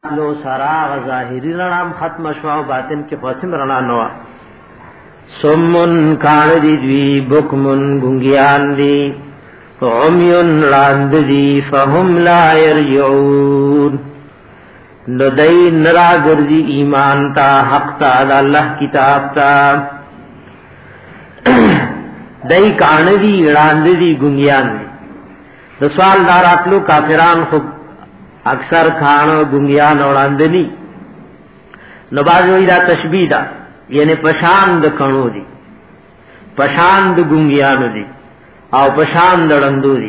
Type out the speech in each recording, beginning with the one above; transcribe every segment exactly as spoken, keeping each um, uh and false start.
لو سراغ ظاهری رنام ختم شوا و باطن کی قسم رنا نوا سمن کان دی دوی بکمن گنگیان دی عمیون لاند دی فهم لا یرجعون ندئی نرا گرزی ایمان تا حق تا دا اللہ کتاب تا دئی کان دی لاند دی گنگیان دی دو سوال داراتلو کافران خوب اکثر کھانو گنگیان اوڑاندنی نبازوی دا تشبیح دا یعنی پشاند کھانو دی پشاند گنگیانو دی او پشاند اڑندو دی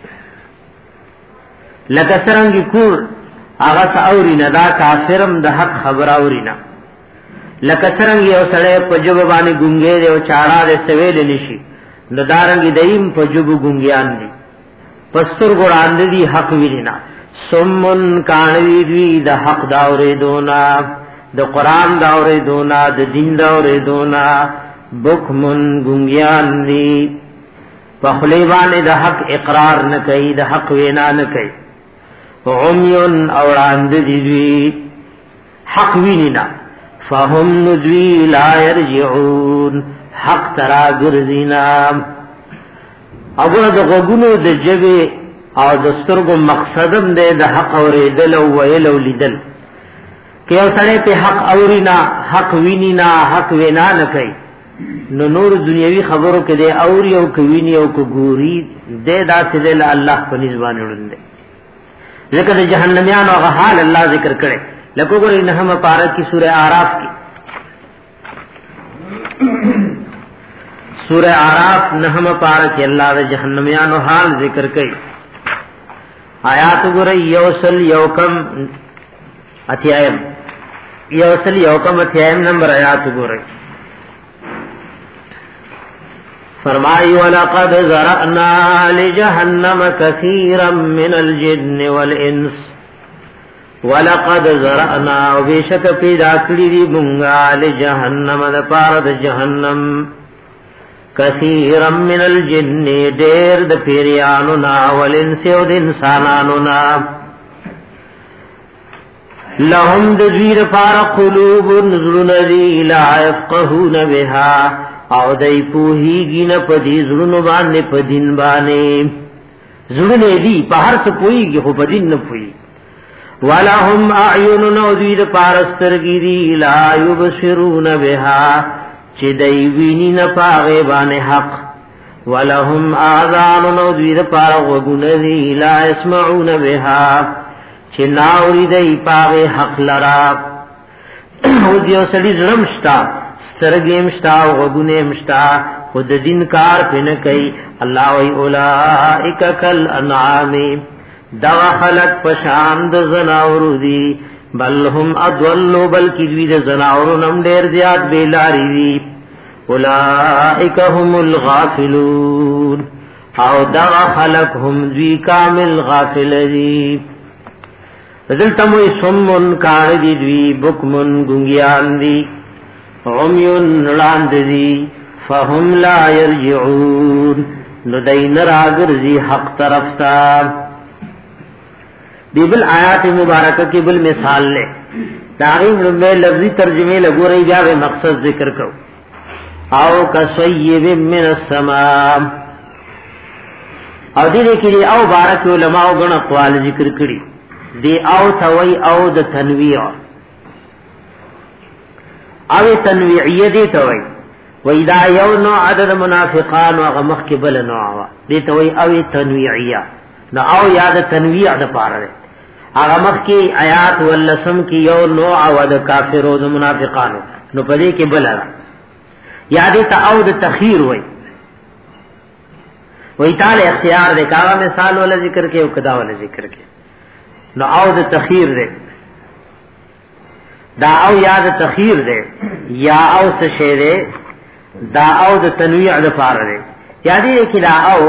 لکه سرنگی کور آغاس اورینا دا کافرم دا حق خبر اورینا لکه سرنگی او سڑے پجب بانی گنگی دے او چاڑا دے سویل نشی ندارنگی دیم پجب گنگیان دی پستر گوڑاند دی حق ویلینا سمن کانوی دوی دا حق داوری دونا دا قرآن داوری دونا دا دین داوری دونا بکمن گنگیان دی پخلیبان دا حق اقرار نکئی دا حق وینا نکئی عمیون اوراند دی دوی حق وینینا فهم ندوی لا یرجعون حق ترا گرزینا اگر دا غگونو دا جبه او دسترگو مقصدم دے دا حق اوریدل او ویل او لیدل کہ او سڑے پہ حق اورینا حق وینینا حق وینا نکئی نو نور دنیاوی خبرو کے دے اوری او کوینی او کگوری دے دا سدے اللہ پا نزبان اڑن دے ذکر دے جہنمیان و غحال اللہ ذکر کرے لکو گر انہم پارک کی سورہ آراف کی سورہ آراف نہم پارک اللہ دے جہنمیان و حال ذکر کرے آیات گرئی یوسل یوکم اتیائم یوسل یوکم اتیائم نمبر آیات گرئی فرمائی وَلَقَدْ ذَرَأْنَا لِجَهَنَّمَ كَثِيرًا مِنَ الْجِنِّ وَالْإِنسِ وَلَقَدْ ذَرَأْنَا وَبِشَكَ پیدا کری دی منگا لِجَهَنَّمَ دپارد جہنم کثیرا من الجن دیر د پیریانونا والانس او د انسانانونا لهم د زیر پار قلوب نزلون دی لا يفقهون بها او دای پوهیږي نه پدی زړونو باندې پدین باندې زړونه دی په هر څه پوهیږي خو پدین نه پوهی ولهم اعین نو دی د پارسترګی دی لا یبصرون بها چه دی وینی نپاغی بان حق ولهم آذان نو دوی دا پارغ وگون دی لا اسمعون بها چه ناوری دی پاغی حق لرا او دیو سلی زرمشتا سترگیمشتا وگونیمشتا خود دین کار پنکی اللہ وی اولائک کل انعامی دوا خلق پشاند زناورو دی بل هم ادولو بلکی دوی د زناورو نم ډیر زیات بیلاری وی اولائک هم الغافلون او دا خلق هم دوی کامل غافل دی دلتموی سمون کان دی دوی بکمن گنگیان دی عمیون لاند دی فهم لا یرجعون ندین راگرزی حق طرف تا دی بل آیات مبارکہ کی بل مثال لے تعریف میں لفظی ترجمے لگو رہی جاوے مقصد ذکر کرو او کسیب من السماء او دی دیکھی دی او بارک علماء گن اقوال ذکر کری دی او توی او د تنویع او تنویعیه دی توی وی دا یو نوع عدد منافقان و غمخ کی بل نوع دی توی او تنویعیه نو او یاد تنویع د پاره ده هغه مخ کی آیات ولسم کی یو نوع او د کافرو د منافقانو نو پدې کې بلرا یادې ته او د تخیر وای وای تعالی اختیار دې کاغه مثال ول ذکر کې او کدا ول ذکر کې نو او د تخیر دې دا او یاد تخیر دې یا او څه شی دې دا او د تنویع د پاره ده یادې کې دا او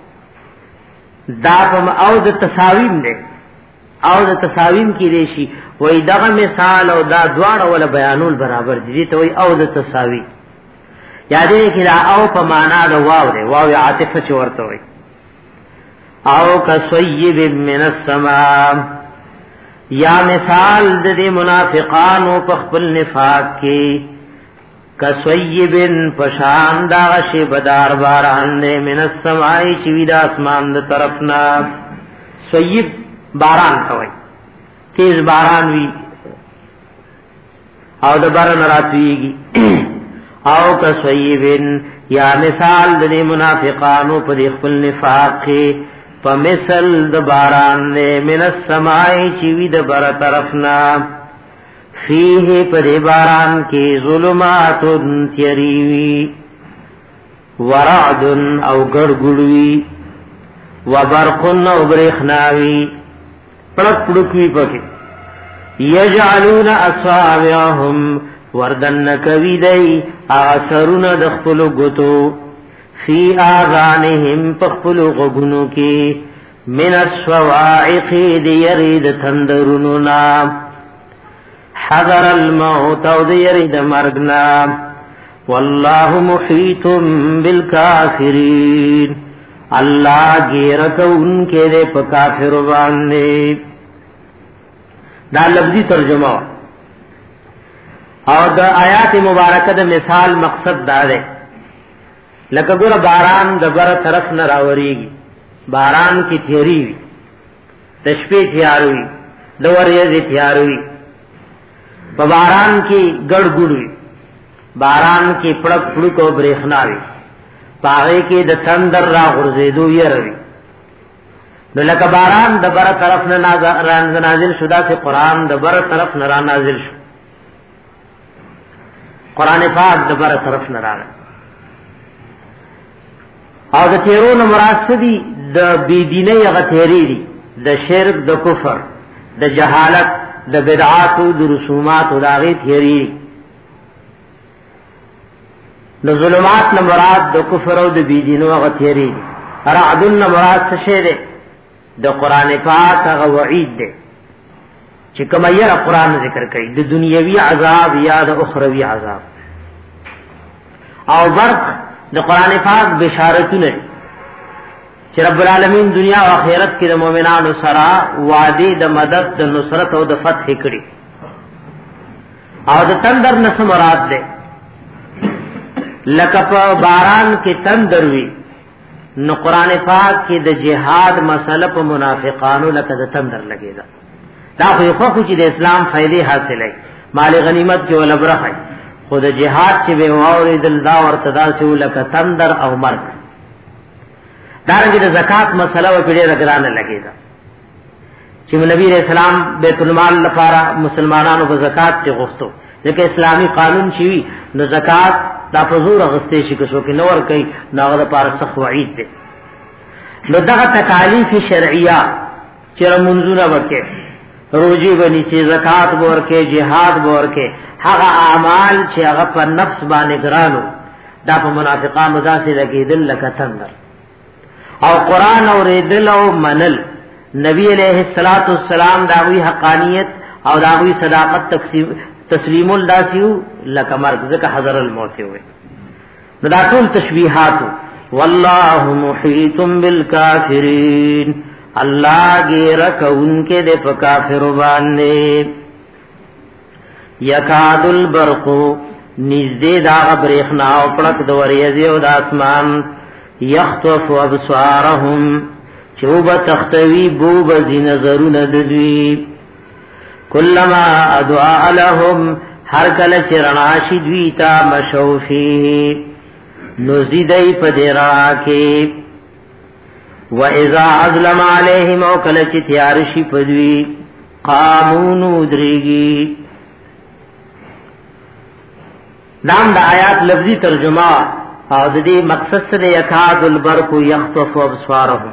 دا پم او د تساویم دے او د تساویم کی ریشی وی دغه مثال او دا دواړه ول بیانول برابر دي ته وی او د تساوی یادې کې دا او په معنا د واو دی واو عاطفه چورته وی او کسیب من السماء یا مثال د دې منافقانو په خپل نفاق کې کسویبن پشان دا شی بدار باران نے من السماء چوی دا اسمان د طرفنا سویب باران کوي تیز باران وی او د باران راتویږي او کسویبن یا مثال د منافقانو په خپل نفاق کې په مثل د باران نے من السماء چوی د بار طرفنا فیه پر باران کی ظلمات تیریوی ورعد او گڑگڑوی وبرقن او برخناوی پڑک پڑکوی پکی یجعلون اصابعهم وردن کوی دی آثرون دخپلو گتو فی آذانهم پخپلو غگنو کی من السواعق دیرید تندرونونا حذر الموت او دیرید مرگنا والله محیط بالکافرین اللہ گیرک ان کے دے پا کافر باندے دا لفظی ترجمہ اور دا آیات مبارکہ دا مثال مقصد دا دے لکہ گر باران دا بر طرف نراوریگی باران کی تیاری وی تشپی تیاروی دوریزی تیاروی پا باران کی گڑ گڑوی باران کی پڑک پڑک و بریخناوی پاغے کی د تندر را غرزیدو یروی نو لکه باران د بر طرف نه نازل شدا سے قرآن د بر طرف نه را نازل شو قرآن پاک د بر طرف نه را او د تیرون مراد دی د بيدینه هغه تیری دی د شرک د کفر د جهالت د بدعات او د رسومات او داغه تیری د ظلمات نه مراد د کفر او د بيدینه هغه تیری دی رعد نه مراد څه شه دی د قران پاک هغه وعید دی چې کومه یې قرآن ذکر کوي د دنیوي عذاب یا د اخروی عذاب او برق د قران پاک بشارتونه چې رب العالمین دنیا او آخرت کې د مؤمنانو سره وعده د مدد د نصرت او د فتح کړي او د تندر نس مراد ده لکه په باران کې تندر وی نو قران پاک کې د جهاد مسله په منافقانو لکه د تندر لګیدا دا خو خو چې د اسلام فائدې حاصلې مال غنیمت کې ول برخه خود جهاد چې به اوري دل دا ورته دا چې لکه تندر او مرګ دارنګه د زکات مسله و پیډه رګرانه لګیدا چې نبی رسول الله بیت المال لپاره مسلمانانو په زکات کې غوښتو ځکه اسلامي قانون شي نو زکات دا فزور غستې شي کو کې نور کوي ناغه لپاره سخت وعید دي نو دغه تکالیف شرعیه چې منځونه وکړي روزي بني سي زکات ورکه جهاد ورکه هغه اعمال چې هغه په نفس باندې ګرانو دا په منافقانو ځاسي لګیدل لکه تندر او قران اوریدل او منل نبی علیہ الصلوۃ والسلام داوی حقانیت او داوی صداقت تقسیم تسلیم الداسیو لکه مرګ ځکه حذر الموت وي نو دا ټول تشبیحات والله محیط بالکافرین اللہ گیرک ان کے دے پا کافر باندے یکاد البرقو نزدے دا غبریخنا و پڑک دوریزی و دا اسمان یخطف ابصارهم چوب تختوی بوب زی نظرون ددوی کلما ادعا لهم ہر کل چرناشی دویتا مشوفی نزدی پا دیرا کے وَإِذَا أَظْلَمَ عَلَيْهِمْ أَوْ كَلَّ تِيَارِشِ پدوی قامون ادریگی نام دا آیات لفظی ترجمہ او د دې مقصد سره یکاد البرق یخطف ابصارهم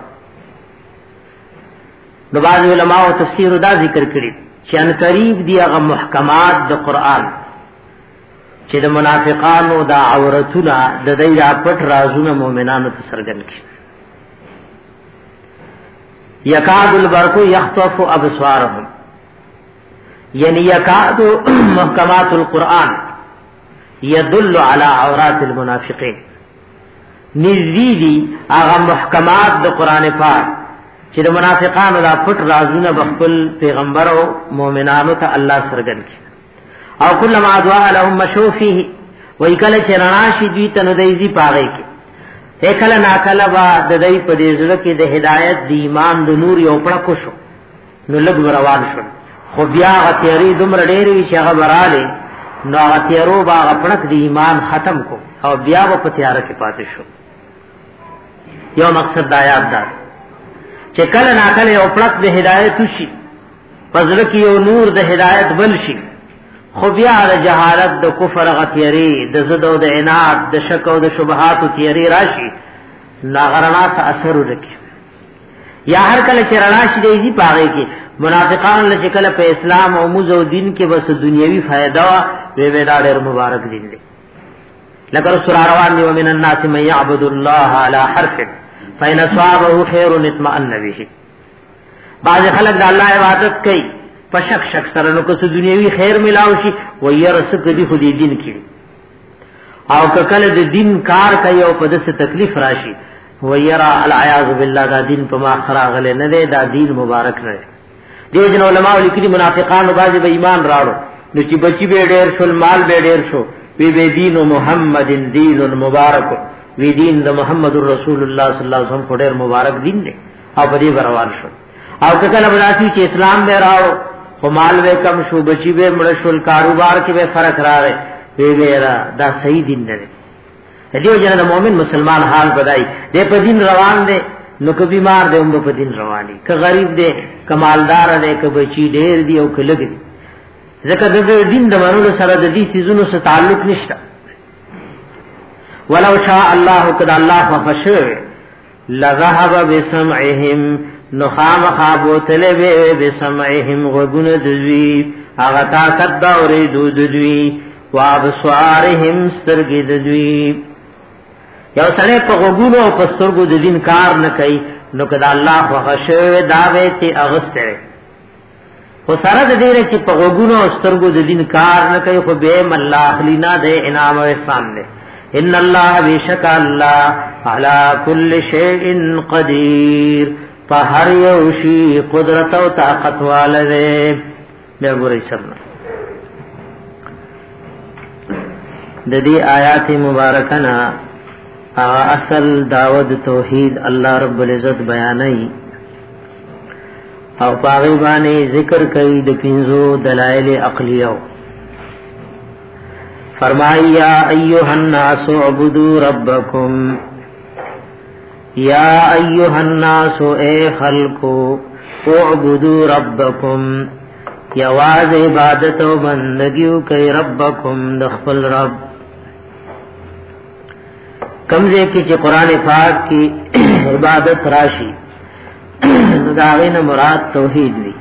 نو بعض علماء او تفسیر دا ذکر کړي چې ان قریب دی هغه محکمات د قران چې د منافقانو دا عورتونه د دې را پټ رازونه مؤمنانو ته سرګن کړي یکاد البرق یخطف ابصارهم یعنی یکاد محکمات القرآن یدل علی عورات المنافقین نزدیدی آغا محکمات دا قرآن پاک چې د منافقانو دا پټ رازونه بخپل پیغمبر او مؤمنانو ته الله سرګن کړي او کلم ادعا لهم مشوفه وای کله چې راشي دوی ته نو دیزي پاږي کې کله ناکله با د دې په دې ځل کې د هدایت د ایمان د نور یو پړ کو شو نو لګ روان شو خو بیا غتیری دومره ډېری وی چې هغه براله نو غتیرو با غپړک د ایمان ختم کو او بیا په تیار کې پاتې شو یو مقصد دا یاد ده چې کله ناکله یو پړک د هدایت شي پزړه کې یو نور د هدایت بل شي خو بیا د جهالت د کفر غتیری د زد او د عناد د شک او د شبهات او تیری راشي ناغرنات اثر وکړي یا هر کله چې راشي دی پاره کې منافقان له کله په اسلام او موزو دین کې بس دنیوي فائدہ وی وی دا ډېر مبارک دین دی لکه سورہ روان دی ومن الناس من يعبد الله على حرف فإن صابه خير اطمئن به بعض خلک د الله عبادت کوي په شک شک سره نو که دنیوي خیر ملاو شي و يرس کدي خو دې دین کې او کله د دین کار کوي او په دسه تکلیف راشي و يرى العياذ بالله دا دین په ما خراغله نه دی دا دین مبارک نه دی دین علماء لیکلي منافقان او بعض به ایمان راړو نو چې بچي به ډېر شول مال به ډېر شو وی به دین محمد دین مبارک وی دین د محمد رسول الله صلی الله علیه وسلم په ډېر مبارک دین دی او په دې روان شو او کله براسي چې اسلام به راو خو مال به کم شو بچی به مړ شول کاروبار کې به فرق راغی وی ویرا دا صحیح دین نه دی دیو جن د مؤمن مسلمان حال بدای دې په دین روان دی نو که بیمار دی هم په دین روان دي که غریب دی کمالدار دی که بچی ډېر دی او که لګ دی ځکه د دین د منلو سره د دې سيزونو سره تعلق نشته ولو شاء الله قد الله فشر لذهب بسمعهم نخام خابوتل بے بسمعهم غبن دزوی آغا طاقت داوری دو دزوی وابسوارهم سترگ دزوی یو سنے پا غبونو پا سترگو دزین کار نکئی نو کدا اللہ وخشو داوی تی اغسط ہے خو سرد دیره چی پا غبونو سترگو دزین کار نکئی خو بیم اللہ خلینا دے انعام و احسان دے ان اللہ بیشک اللہ علا کل شیء قدیر په هر یو شی قدرت او طاقت والده بیا ګورئ سره د دې آیات مبارکنا اصل دعوت توحید الله رب العزت بیانای او پاغي باندې ذکر کوي د پنځو دلایل عقلیو فرمایا ایها الناس اعبدوا ربکم یا ایها الناس اے خلقو اعبدوا ربکم یواز عبادت و بندگیو کئی ربکم دخل رب کمزے کی چی قرآن پاک کی عبادت راشی داغین مراد توحید وی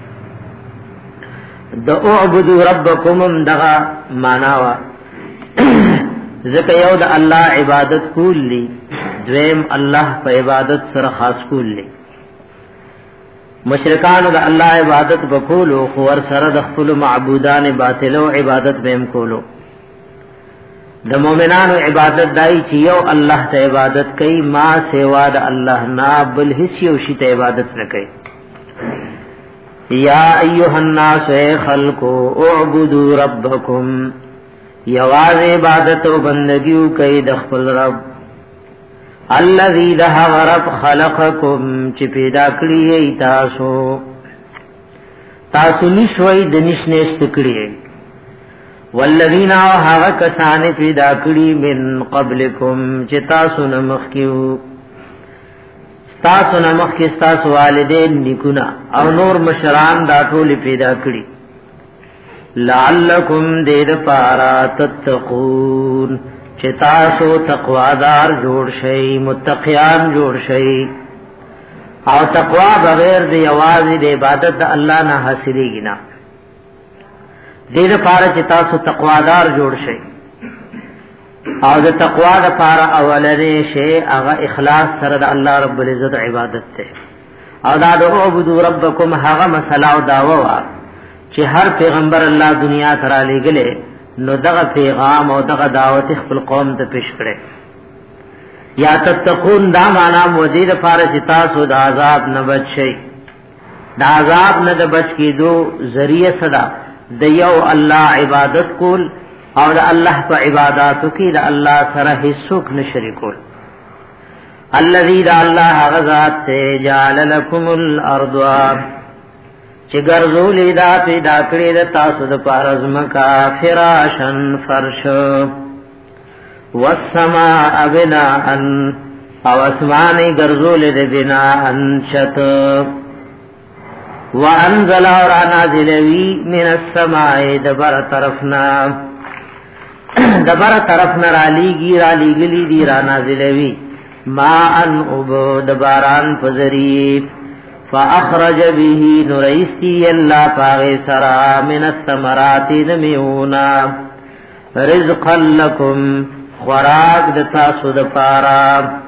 دا اعبدوا ربکم دغا ماناوا ذکر یو دا اللہ عبادت کول لی دویم الله په عبادت سره خاص کول لی مشرکان د الله عبادت وکولو خو ور سره د خپل معبودان باطلو عبادت بهم کولو د مؤمنانو عبادت دای چې یو الله ته عبادت کوي ما سیوا د الله نه بل هیڅ یو شی ته عبادت نه کوي یا ایها الناس خلقوا اعبدوا ربکم یواز عبادت او بندگیو کوي د خپل رب الذي ده غرب خلقكم چې پیدا کړی تاسو تاسو نشوي د نشنهشت کړی والذین هغه کسان پیدا کړی من قبلکم چې تاسو نمخ کیو تاسو نمخ کې تاسو والدین نکونه او نور مشران دا ټول پیدا کړی لعلکم دې پارا تتقون چې تاسو تقوادار جوړ شئ متقیان جوړ شئ او تقوا بغیر د یوازې د عبادت د الله نه حاصلېږي نه دې لپاره چې تاسو تقوادار جوړ شئ او د تقوا لپاره اولنې شی هغه اخلاص سره د الله رب العزت عبادت ته او دا د عبادت ربکم هغه مسله او داوا چې هر پیغمبر الله دنیا ته را لېږلې نو دغه پیغام او دغه دعوت خپل قوم ته پیش کړي یا تتقون دا معنا مزید فارس تاسو د عذاب نه بچی دا عذاب نه د بچ کیدو ذریعہ صدا د یو الله عبادت کول او د الله په عبادتو کې د الله سره هیڅوک نه شریکول. الذي دا الله غزاد ته جعل لكم الارض چې ګرځولې دا پیدا کړې د تاسو د پارز مکا فراشن فرش والسماء بناء او اسمانې ګرځولې د بناء شت وانزل اور نازلوی من السماء دبر طرفنا دبر طرفنا را لیگی را لیگلی دی را نازلوی ما ان ابو دباران فزری فاخرج به نریسی اللہ پاغی سرا من الثمرات نمیونا رزقا لکم خوراک دتا سود پارا.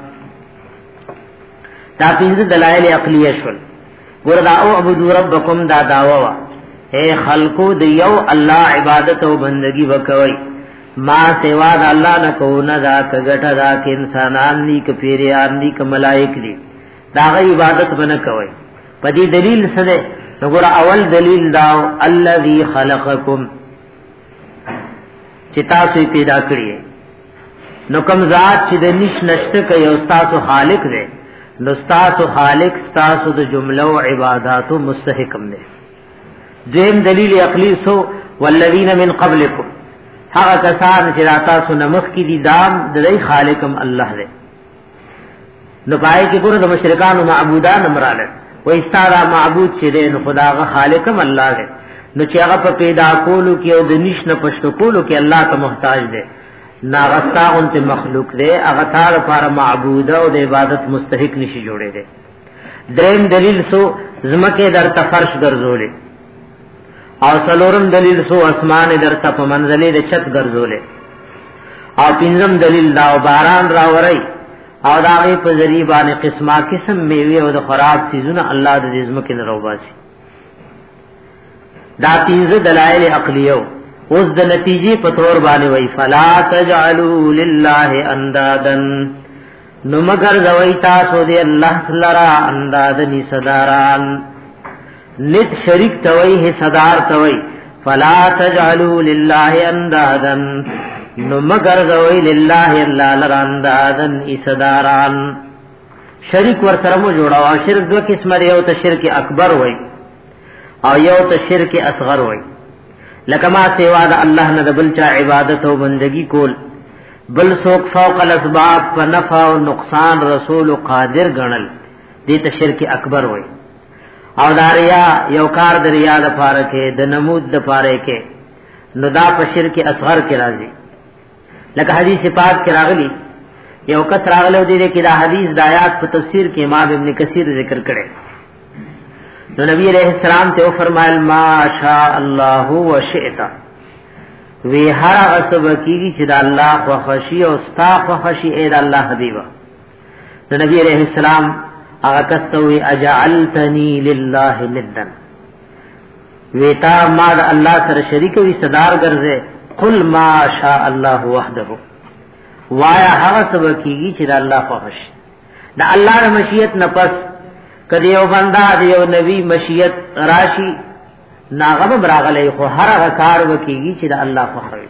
دا پینز دلائل عقلیه شول وردا او عبدو ربکم دا داوا اے خلقو د یو الله عبادت او بندگی وکوي ما سوا د الله نه کو نه دا کګټه دا ک انسانان دي ک پیریان دي ک ملائک دي دا غي عبادت بنه کوي. پدې دلیل سره وګوره اول دلیل دا الذي خلقکم چې تاسو پیدا کړی نو کوم ذات چې د نش نشته کوي او تاسو خالق دی نو ستاسو خالق ستاسو د جمله او عبادتو مستحکم دی. دویم دلیل عقلی سو والذین من قبلکم هغه کسان چې تاسو نمخ کی دي دام د دې خالقم الله دی. نو پای کې ګور د مشرکانو معبودان امراله و استاره معبود چې دی نو خداغه خالقم الله دی. نو چې هغه په پیدا کولو کې او د نش نه پښتو کولو کې الله ته محتاج دی ناغستا انت مخلوق دے اغتار پار معبود او د عبادت مستحق نشي جوړے دے. دریم دلیل سو زمکه در تفرش ګرځولې او څلورم دلیل سو اسمان در ته په منزلې د چت ګرځولې او پنځم دلیل دا باران راوري او دا غي په ذریعہ باندې قسمه قسم میوه او د خوراک سيزونه الله د دې زمکه نه روباسي. دا پنځه دلایل عقلیو اوس د نتیجې په تور باندې وای فلا تجعلوا لله اندادن نو مگر دوی تاسو دی الله لرا اندادن صداران نت شریک توي ہے صدار توي فلا تجعلوا لله اندادن نو مگر دوی لله الله لرا اندادن صداران شریک ور سره مو جوړاو. شرک دو قسمه دی یو ته شرک اکبر وای او یو ته شرک اصغر وای. لکما سیوا د الله نه د بل چا عبادت او بندگی کول بل سوک فوق الاسباب په نفع او نقصان رسول قادر غنل دې ته شرک اکبر وای. او داریا یو کار د ریا د پاره کې د نمود د پاره کې نو دا په شرک اصغر کې راځي. لکه حدیث پاک کې راغلی یو کس راغلو دې کې دا حدیث د آیات په تفسیر کې امام ابن کثیر ذکر کړي. نو نبی علیہ السلام ته فرمایل ما شاء الله وشئت وی هر اسب کیږي چې د الله خو خشی او ستا خو خشی اې د الله حبیبا. نو نبی علیہ السلام هغه کستوي اجعلتنی لله ندا وی تا ما د الله سره شریک وی صدار ګرځه. قل ما شاء الله وحده وایا هغه سب کیږي چې د الله خو خشی د الله د مشیت نه پس کدی یو بندا دی یو نبی مشیت راشی ناغب براغلی خو هر هغه کار وکیږي چې د الله خوښوي.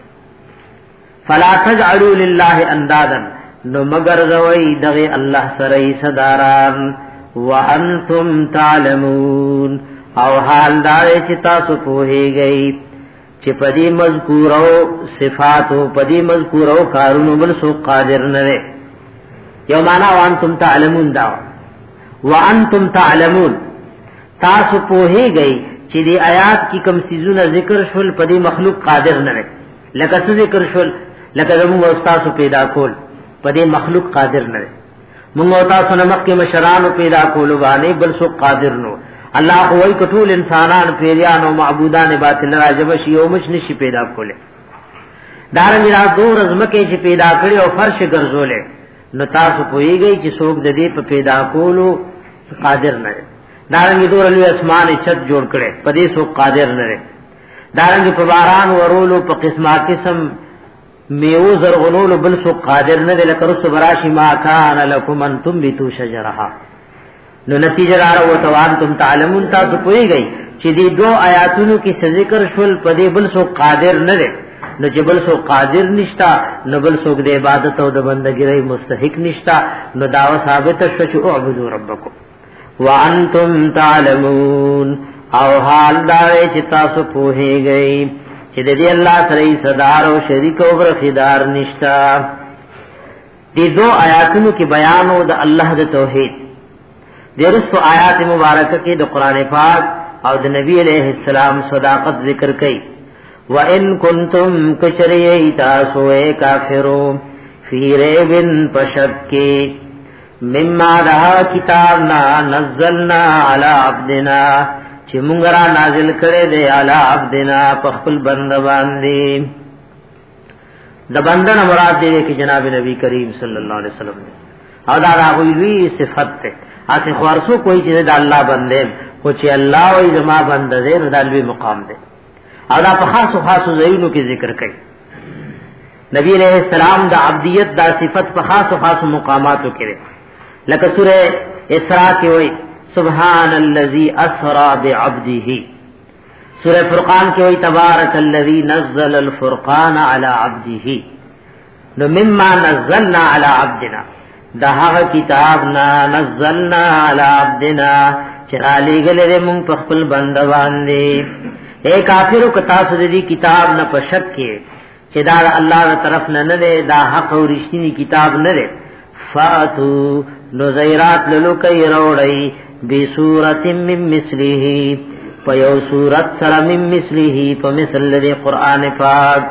فلا تجعلوا لله اندادا نو مگر زوی دغه الله سره صداران وانتم تعلمون او حال دار چې تاسو پوهیږئ چې پدی مذکورو صفاتو پدی مذکورو کارونو بل سو قادر نه دی. یو معنا وانتم تعلمون دا وانتم تعلمون تاسو پوهی گئی چې دی آیات کی کم سيزونه ذکر شول په دې مخلوق قادر نه لري. لکه څه ذکر شول لکه زموږ استاد پیدا کول په دې مخلوق قادر نه لري. موږ تاسو نه مخکې مشران پیدا کول باندې بل څوک قادر نو. الله هوای کټول انسانان پیریان او معبودان باطل راجب شي او مش نشي پیدا کوله. دارنګ را دور ازمکه چې پیدا کړي او فرش ګرځولې نو تاسو پوهیږئ چې څوک د دې په پیدا کولو قادر نه دی. دارنګ دور لوی اسمان چت جوړ کړي په دې څوک قادر نه دی. دارنګ په باران ورولو په قسمه قسم میو زرغنول بل سو قادر نه لکه رسو براشی ما کان لکم ان تنبتوا شجرها نو نتیجه دار او توان تم تعلمون تاسو پوي گئی چې دې دو آیاتونو کې ذکر شول پدې بل سو قادر نه ده نو جبل سو قادر نشتا نو بل سو د عبادت او د بندګۍ ری مستحق نشتا نو داوا ثابت شو چې اعبدوا ربکم وانتم تعلمون او حال دا چې تاسو پوهی گئی چې دې الله سره صدار او شریک او برخدار نشتا دې دو آیاتونو کې بیان او د الله د توحید درسو آیات مبارکه کې د قران پاک او د نبی علیہ السلام صداقت ذکر کړي وَإِن كُنتُمْ كَشَرِيَ تَاسُوَ كَافِرُونَ فِي رَيْبٍ فَشَكٍّ مِمَّا دَهَا كِتَابْنَا نَزَّلْنَا عَلَى عَبْدِنَا چې موږ را نازل کړي دي علی عبدنا په خپل بنده باندې د بنده نه مراد دی چې جناب نبی کریم صلی الله علیه وسلم او دا راغوی صفت ته اته خورسو کوئی چې د الله بنده خو چې الله وي زما بنده دې د لوی مقام دی او دا په خاصو خاصو ځایونو کې ذکر کړي نبی علیہ السلام د عبدیت دا صفت په خاصو خاصو مقاماتو کې لکه سوره اسراء کې وایي سبحان الذي اسرى بعبده سورہ فرقان کې وایي تبارک الذي نزل الفرقان على عبده نو مما نزلنا على عبدنا دا هغه کتاب نا نزلنا على عبدنا چرالی گلے مونږ په خپل بنده باندې اے کافرو کتا سودی کتاب نه پشک کې چې دا الله تر طرف نه نه دا حق او رښتینی کتاب نه ده فاتو نذیرات للو کوي وروړی بی صورت من مثله پیو صورت سره من مثله په مثل د قران پاک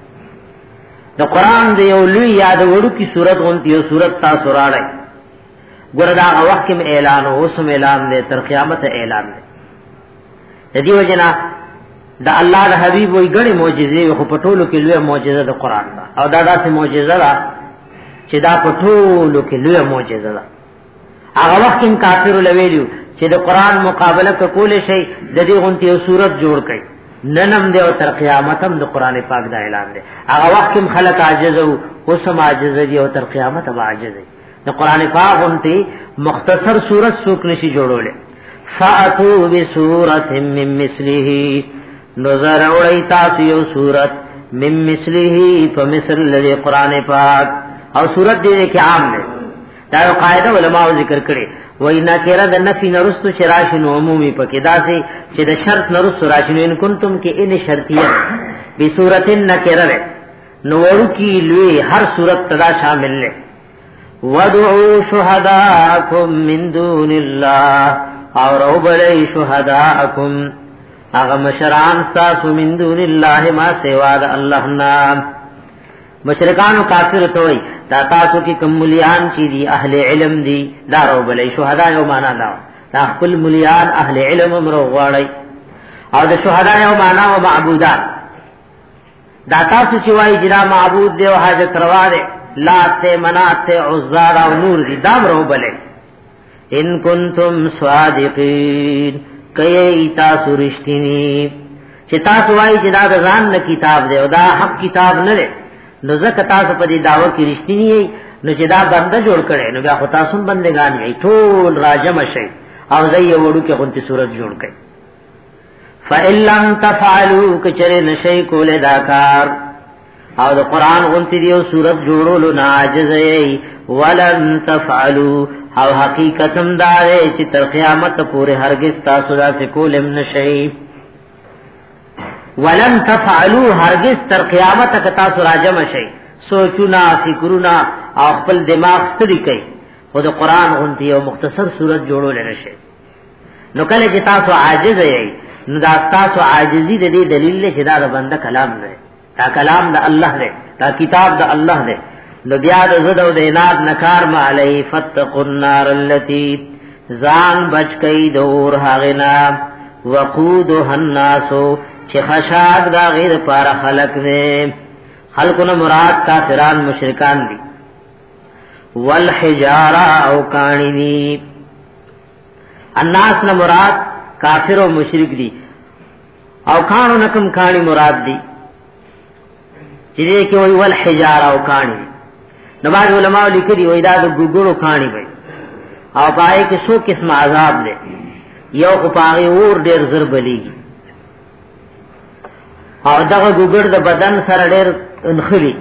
د قران دی یو لوی یاد وړو کی صورت غونتی یو صورت تاسو راړی ګور دا وخت کې اعلان او سم اعلان دی تر قیامت اعلان دی د دې وجنا د الله د حبیب وی ګڼي معجزې خو پټولو کې لوی معجزه د قران دا او دا داسې معجزه ده چې دا پټولو کې لوی معجزه ده هغه وخت کې کافر لویلو چې د قران مقابله کول شي د دې غونتی یو صورت جوړ کړي ننم دی او تر قیامت هم د قران پاک دا اعلان دی هغه وخت کې خلک عاجز او اوسم عاجز دي او تر قیامت هم عاجز دي د قران پاک غونتی مختصر صورت څوک نشي جوړولې فاتو بسورۃ من مثله نظر اورای تاسو یو صورت من مثله په مثل د قران پاک او صورت دې کې عام ده دا یو قاعده علماء ذکر کړي وینا کړه د نفي نرستو شراش نو عمومي پکې داسې چې د شرط نرستو راشي نو ان کنتم کې ان شرطیه به صورت نکره نو ورو کې لوی هر صورت تدا شامل له ودعوا شهداءکم من دون الله او ربلی شهداءکم هغه مشران تاسو من دون الله ما سوا د الله نام مشرکان او کافر ته وي دا تاسو کې کوم مليان چې دي اهل علم دي دا رو بلې شهدا یو معنا دا دا خپل مليان اهل علم امرو غواړي او د شهدا یو معنا او معبودان دا تاسو چې وایي چې دا معبود دی او حاجت روا دی لات منات عزا او نور دي دا رو بلې ان کنتم صادقین کای تاسو رښتینی چې تاسو وایي چې دا د ځان نه کتاب دی او دا حق کتاب نه دی نو زکه تاسو په دې داوا کې رښتینی یې نو چې دا بنده جوړ کړي نو بیا خو تاسو بندگان یې ټول راجم شي او زې وړو کې غونتی صورت جوړ کړي فإِن لَّمْ تَفْعَلُوا کچره نشي کوله دا کار او د قران غونتی دیو صورت جوړولو ناجز یې ولن تفعلوا او حقیقتم دا چې تر قیامت پورې هرگز تاسو دا څه کولم نشي ولن تفعلوا هرگز تر قیامت تک تاسو راجم شي سوچونا فکرونا او خپل دماغ ستړي کوي خو د قران غونتی یو مختصر صورت جوړول نه شي نو کله چې تاسو عاجز یې نو دا تاسو عاجزی د دې دلیل له چې دا د بنده کلام دی دا کلام د الله دی دا کتاب د الله دی نو بیا د زړه او د عناد نکار ما علی فتقوا النار التي زان بچ کئ دور هاغنا وقودها الناس چې خشاک دا غیر پار خلق دې خلقونه مراد کافران مشرکان دي والحجاره او کانی دي الناس نه مراد کافر او مشرک دي او کانو نکم کانی مراد دي چې دې کې وی ول حجاره او کانی نو بعض علماء لیکلي وی دا د ګوګړو کانی وي او پای کې څو قسم عذاب دي یو کو پاغي اور ډېر زر بلیږي او دغه ګوګړ د بدن سره ډېر انخلي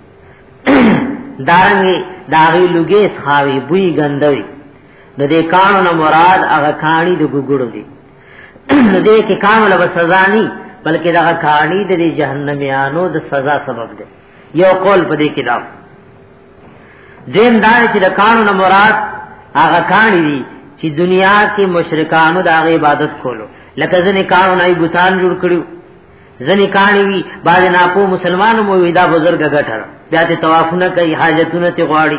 دارنګي داغي لوګي ښاوي بوئی ګندوي نو دې کانو نه مراد هغه کانی د ګوګړو دي نو دې کې کانو له سزا نه بلکې دغه کانی د جهنميانو د سزا سبب دی یو قول په دې کې دا دین دا چې د کانو نه مراد هغه کانی دي چې دنیا کې مشرکانو د عبادت کولو لکه ځنې کانو نه بوتان جوړ کړو ځنې کانی وی باندې ناپو مسلمانانو مو ودا بزرګ غټر بیا ته طوافونه کوي حاجتونه ته غواړي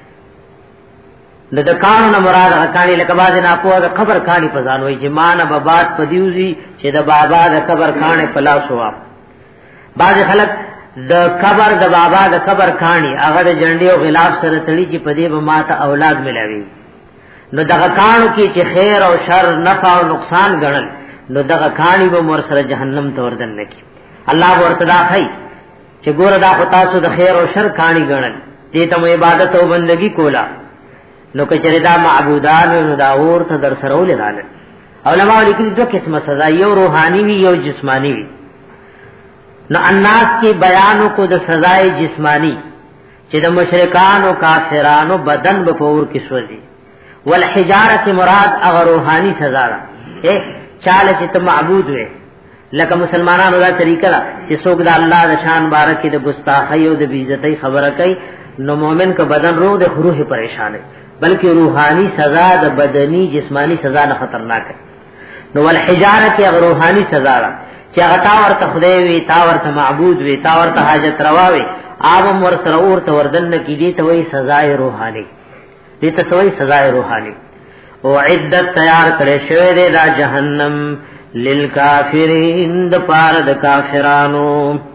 د کانو نه مراد هغه کانی لکه باندې ناپو د قبر کانی په ځان وای چې مان بابات پدیوزی چې د بابا د قبر کانه پلا شو بعض خلک د قبر د بابا د قبر کانی هغه د جنډي او غلاف سره تړي چې پدې به ماته اولاد ملوي نو دغه کانو کې چې خیر او شر نفع او نقصان ګڼل نو دغه کانی به مر سره جهنم ته وردن نکی الله ورته دا کوي چې ګوره دا خو تاسو د خیر او شر کانی ګڼل دې ته عبادت او بندگی کولا نو کچره دا معبودان نو دا ورته در سره ولې علماء لیکلي دوه قسمه سزا یو روحاني وی یو جسمانی وی نو الناس کې بیانو کو د سزای جسمانی چې د مشرکان او کافرانو بدن په پور کې سوځي والحجاره مراد هغه روحاني سزا ده اے چاله چې ته معبود وې لکه مسلمانانو دا طریقه ده چې څوک د الله د شان بارکه د ګستاخی او د بیزتی خبره کوي نو مؤمن کا بدن روح د روح پریشان ہے بلکې روحانی سزا د بدنی جسمانی سزا نه خطرناک ہے نو والحجاره کې هغه روحاني سزا ده چې هغه تا ورته خدای وي تا ورته معبود وي تا ورته حاجت روا وي آب مر سره ورته وردن کې دي ته وای سزا روحاني دې ته وای سزا روحاني او عدت تیار کړي شوی دی دا جهنم للکافرین د پاره د کافرانو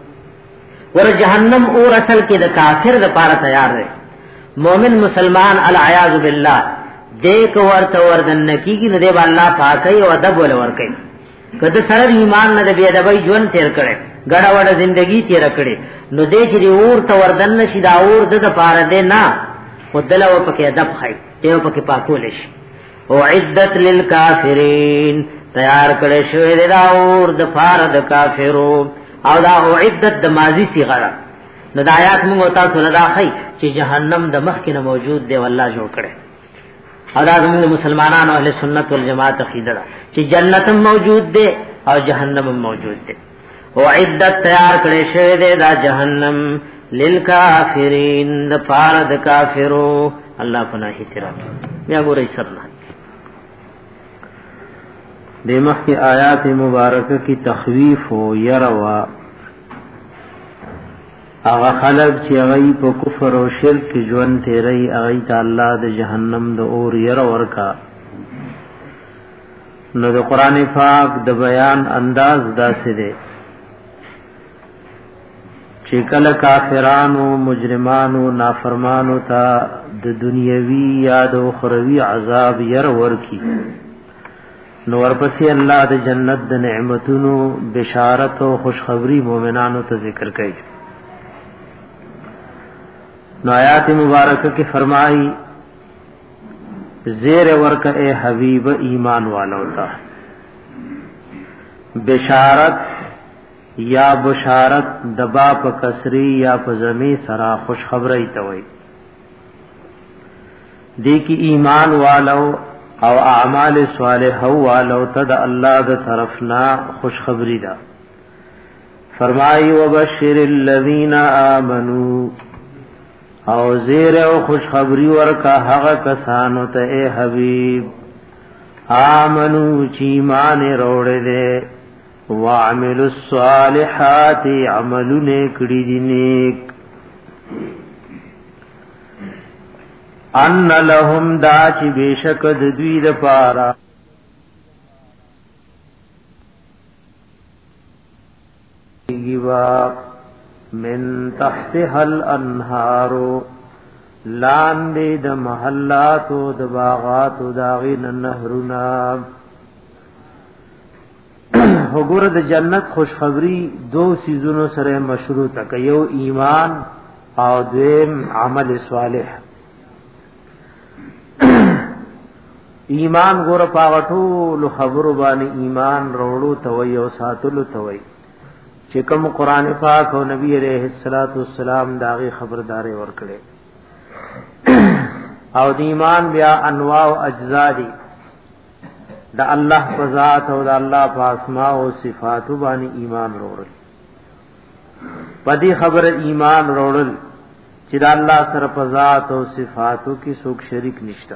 ور جهنم اور اصل کې د کافر د پاره تیار دی مومن مسلمان العیاذ بالله دیک ورته وردن کیږي نو دی الله پاکي او ادب ول ور کوي کله سره ایمان نه دی ادب ژوند تیر کړي ګډا وډه ژوندۍ تیر کړي نو دې چې اور ته وردن نشي دا اور د پاره دی نه خدله و پکې ادب خای ته پکې پاکول شي او عدت للکافرین تیار کړي شوی دی دا اور د پاره د کافرو او دا او عدت د ماضی صيغه نو د آیات موږ تاسو نه راخی چې جهنم د مخ کې نه موجود دی والله جوړ کړي او دا زموږ مسلمانانو اهل سنت والجماعت عقیده ده چې جنت موجود دی او جهنم موجود دی او عدت تیار کړي شوی دی دا جهنم للکافرین د پاره د کافرو الله پناهی تیرا بیا ګورئ سرنا د مخکې آیات مبارکه کی تخویف او يروا هغه خلق چې هغه په کفر او شرک کې ژوند تیری هغه ته الله د جهنم د اور ير ورکا نو د قران پاک د بیان انداز داسې دی چې کله کافرانو مجرمانو نافرمانو ته د دنیوي یا د اخروی عذاب ير ورکی نو ورپسې الله د جنت د نعمتونو بشارت او خوشخبری مؤمنانو ته ذکر کوي نو آیات مبارکہ کی فرمائی زیر ورکا اے حبیب ایمان والو تا بشارت یا بشارت دبا پا کسری یا پا زمی سرا خوش خبری توئی دیکی ایمان والو او اعمال صالح والو تا دا اللہ دا طرفنا خوش خبری دا فرمائی وبشر الذین آمنوا او زیر او خوشخبری ورکا هغه کسانو ته اے حبیب آمنو چی ایمان روڑے دے وعملوا الصالحات عملونه کړي دي نیک ان لهم دا چې بشک د دوی د پاره گیوا من تحتها الانهار لاندې د محلات او د باغات او داغین نهرنا وګوره د جنت خوشخبری دو سيزونو سره مشروطه ک یو ایمان او دویم عمل صالح. ایمان ګوره پاغټو خبرو باندې ایمان وروړو ته وي او ساتلو ته وي چې کوم قران پاک او نبی عليه الصلاه والسلام داغي خبرداري ورکړي. او د ایمان بیا انواع او اجزا دي د الله په ذات او د الله په اسماء او صفات باندې ایمان وروړل. پدې خبره ایمان وروړل چې د الله سره په ذات او صفاتو کې څوک شریک نشته.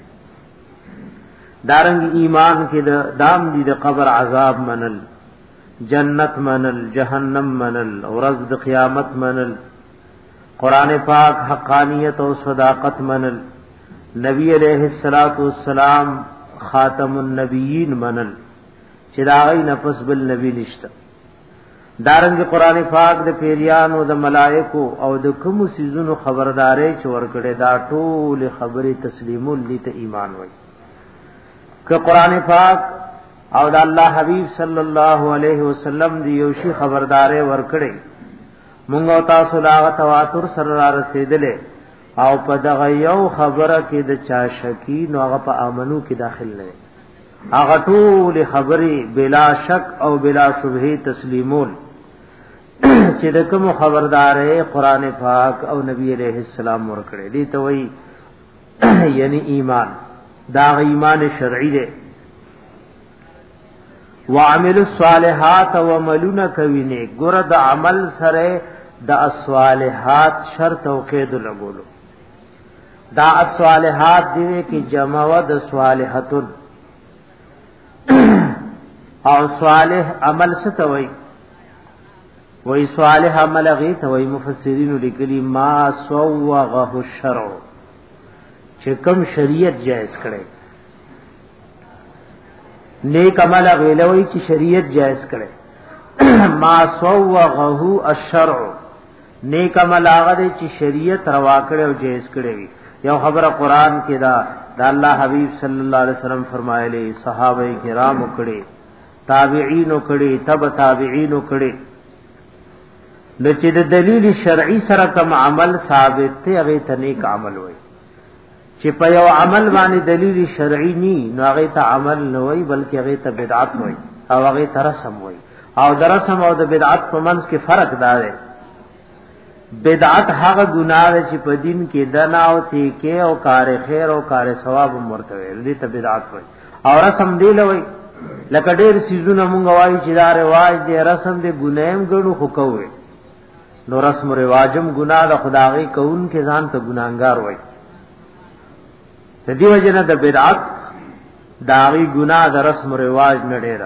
دارنګ ایمان کې د دام دي د قبر عذاب منل، جنت منل، جهنم منل، ورځ د قیامت منل، قران پاک حقانیت او صداقت منل، نبی علیہ الصلوۃ والسلام خاتم النبیین منل چې دا غي نفس بل نبی نشته. دارنګ قران پاک د پیریانو د ملائکو او د کوم سيزونو خبرداري چې ورکړي دا ټول خبره تسلیمول لیت ایمان وای. که قران پاک او د الله حبیب صلی الله علیه وسلم دی یو شی خبرداري ورکړي مونږ او تاسو لا تواتر سره رسیدلې او په دغه یو خبره کې د چا شکی نو هغه په امنو کې داخل نه هغه ټول خبرې بلا شک او بلا شبهه تسلیمول چې د کوم خبردارې قران پاک او نبی عليه السلام ورکړي دي ته وایي یعنی ایمان دا ایمان شرعي دی. وعمل الصالحات وعملنا کوي ګور د عمل سره د الصالحات شرط او قید لګولو. دا الصالحات دې کې جمع و د صالحاتن او صالح عمل ستوي وای صالح عمل غي توي مفسرین لیکلي ما سوغه الشرع چې کوم شریعت جائز کړي. نیک عمل غیلوی چې شریعت جائز کړي ما سوغه الشرع نیک عمل هغه چې شریعت روا کړي او جائز کړي وي. یو خبره قران کې دا د الله حبیب صلی الله علیه وسلم فرمایلی صحابه کرام کړي تابعین کړي تبع تابعین کړي د چې د دلیل شرعي سره کوم عمل ثابت ته هغه ته نیک عمل وي. چې په یو عمل باندې دلیل شرعي ني نو هغه ته عمل نه وي بلکې هغه ته بدعت وي او هغه ته رسم وي. او د رسم او د بدعت په منځ کې فرق دا دی. بدعت هغه ګناه چې په دین کې دنا او تی کې او کار خیر او کار ثواب مرتوي دي ته بدعت وي. او رسم دی لوي لکه ډېر سيزونه مونږ وایو چې دا رواج دی رسم دی ګنایم ګڼو خو کوي نو رسم او رواجم ګناه د خدای کون کې ځان ته ګناګار وي. د دې وجنه د بدعت داغي ګناه د رسم او رواج نه ډېر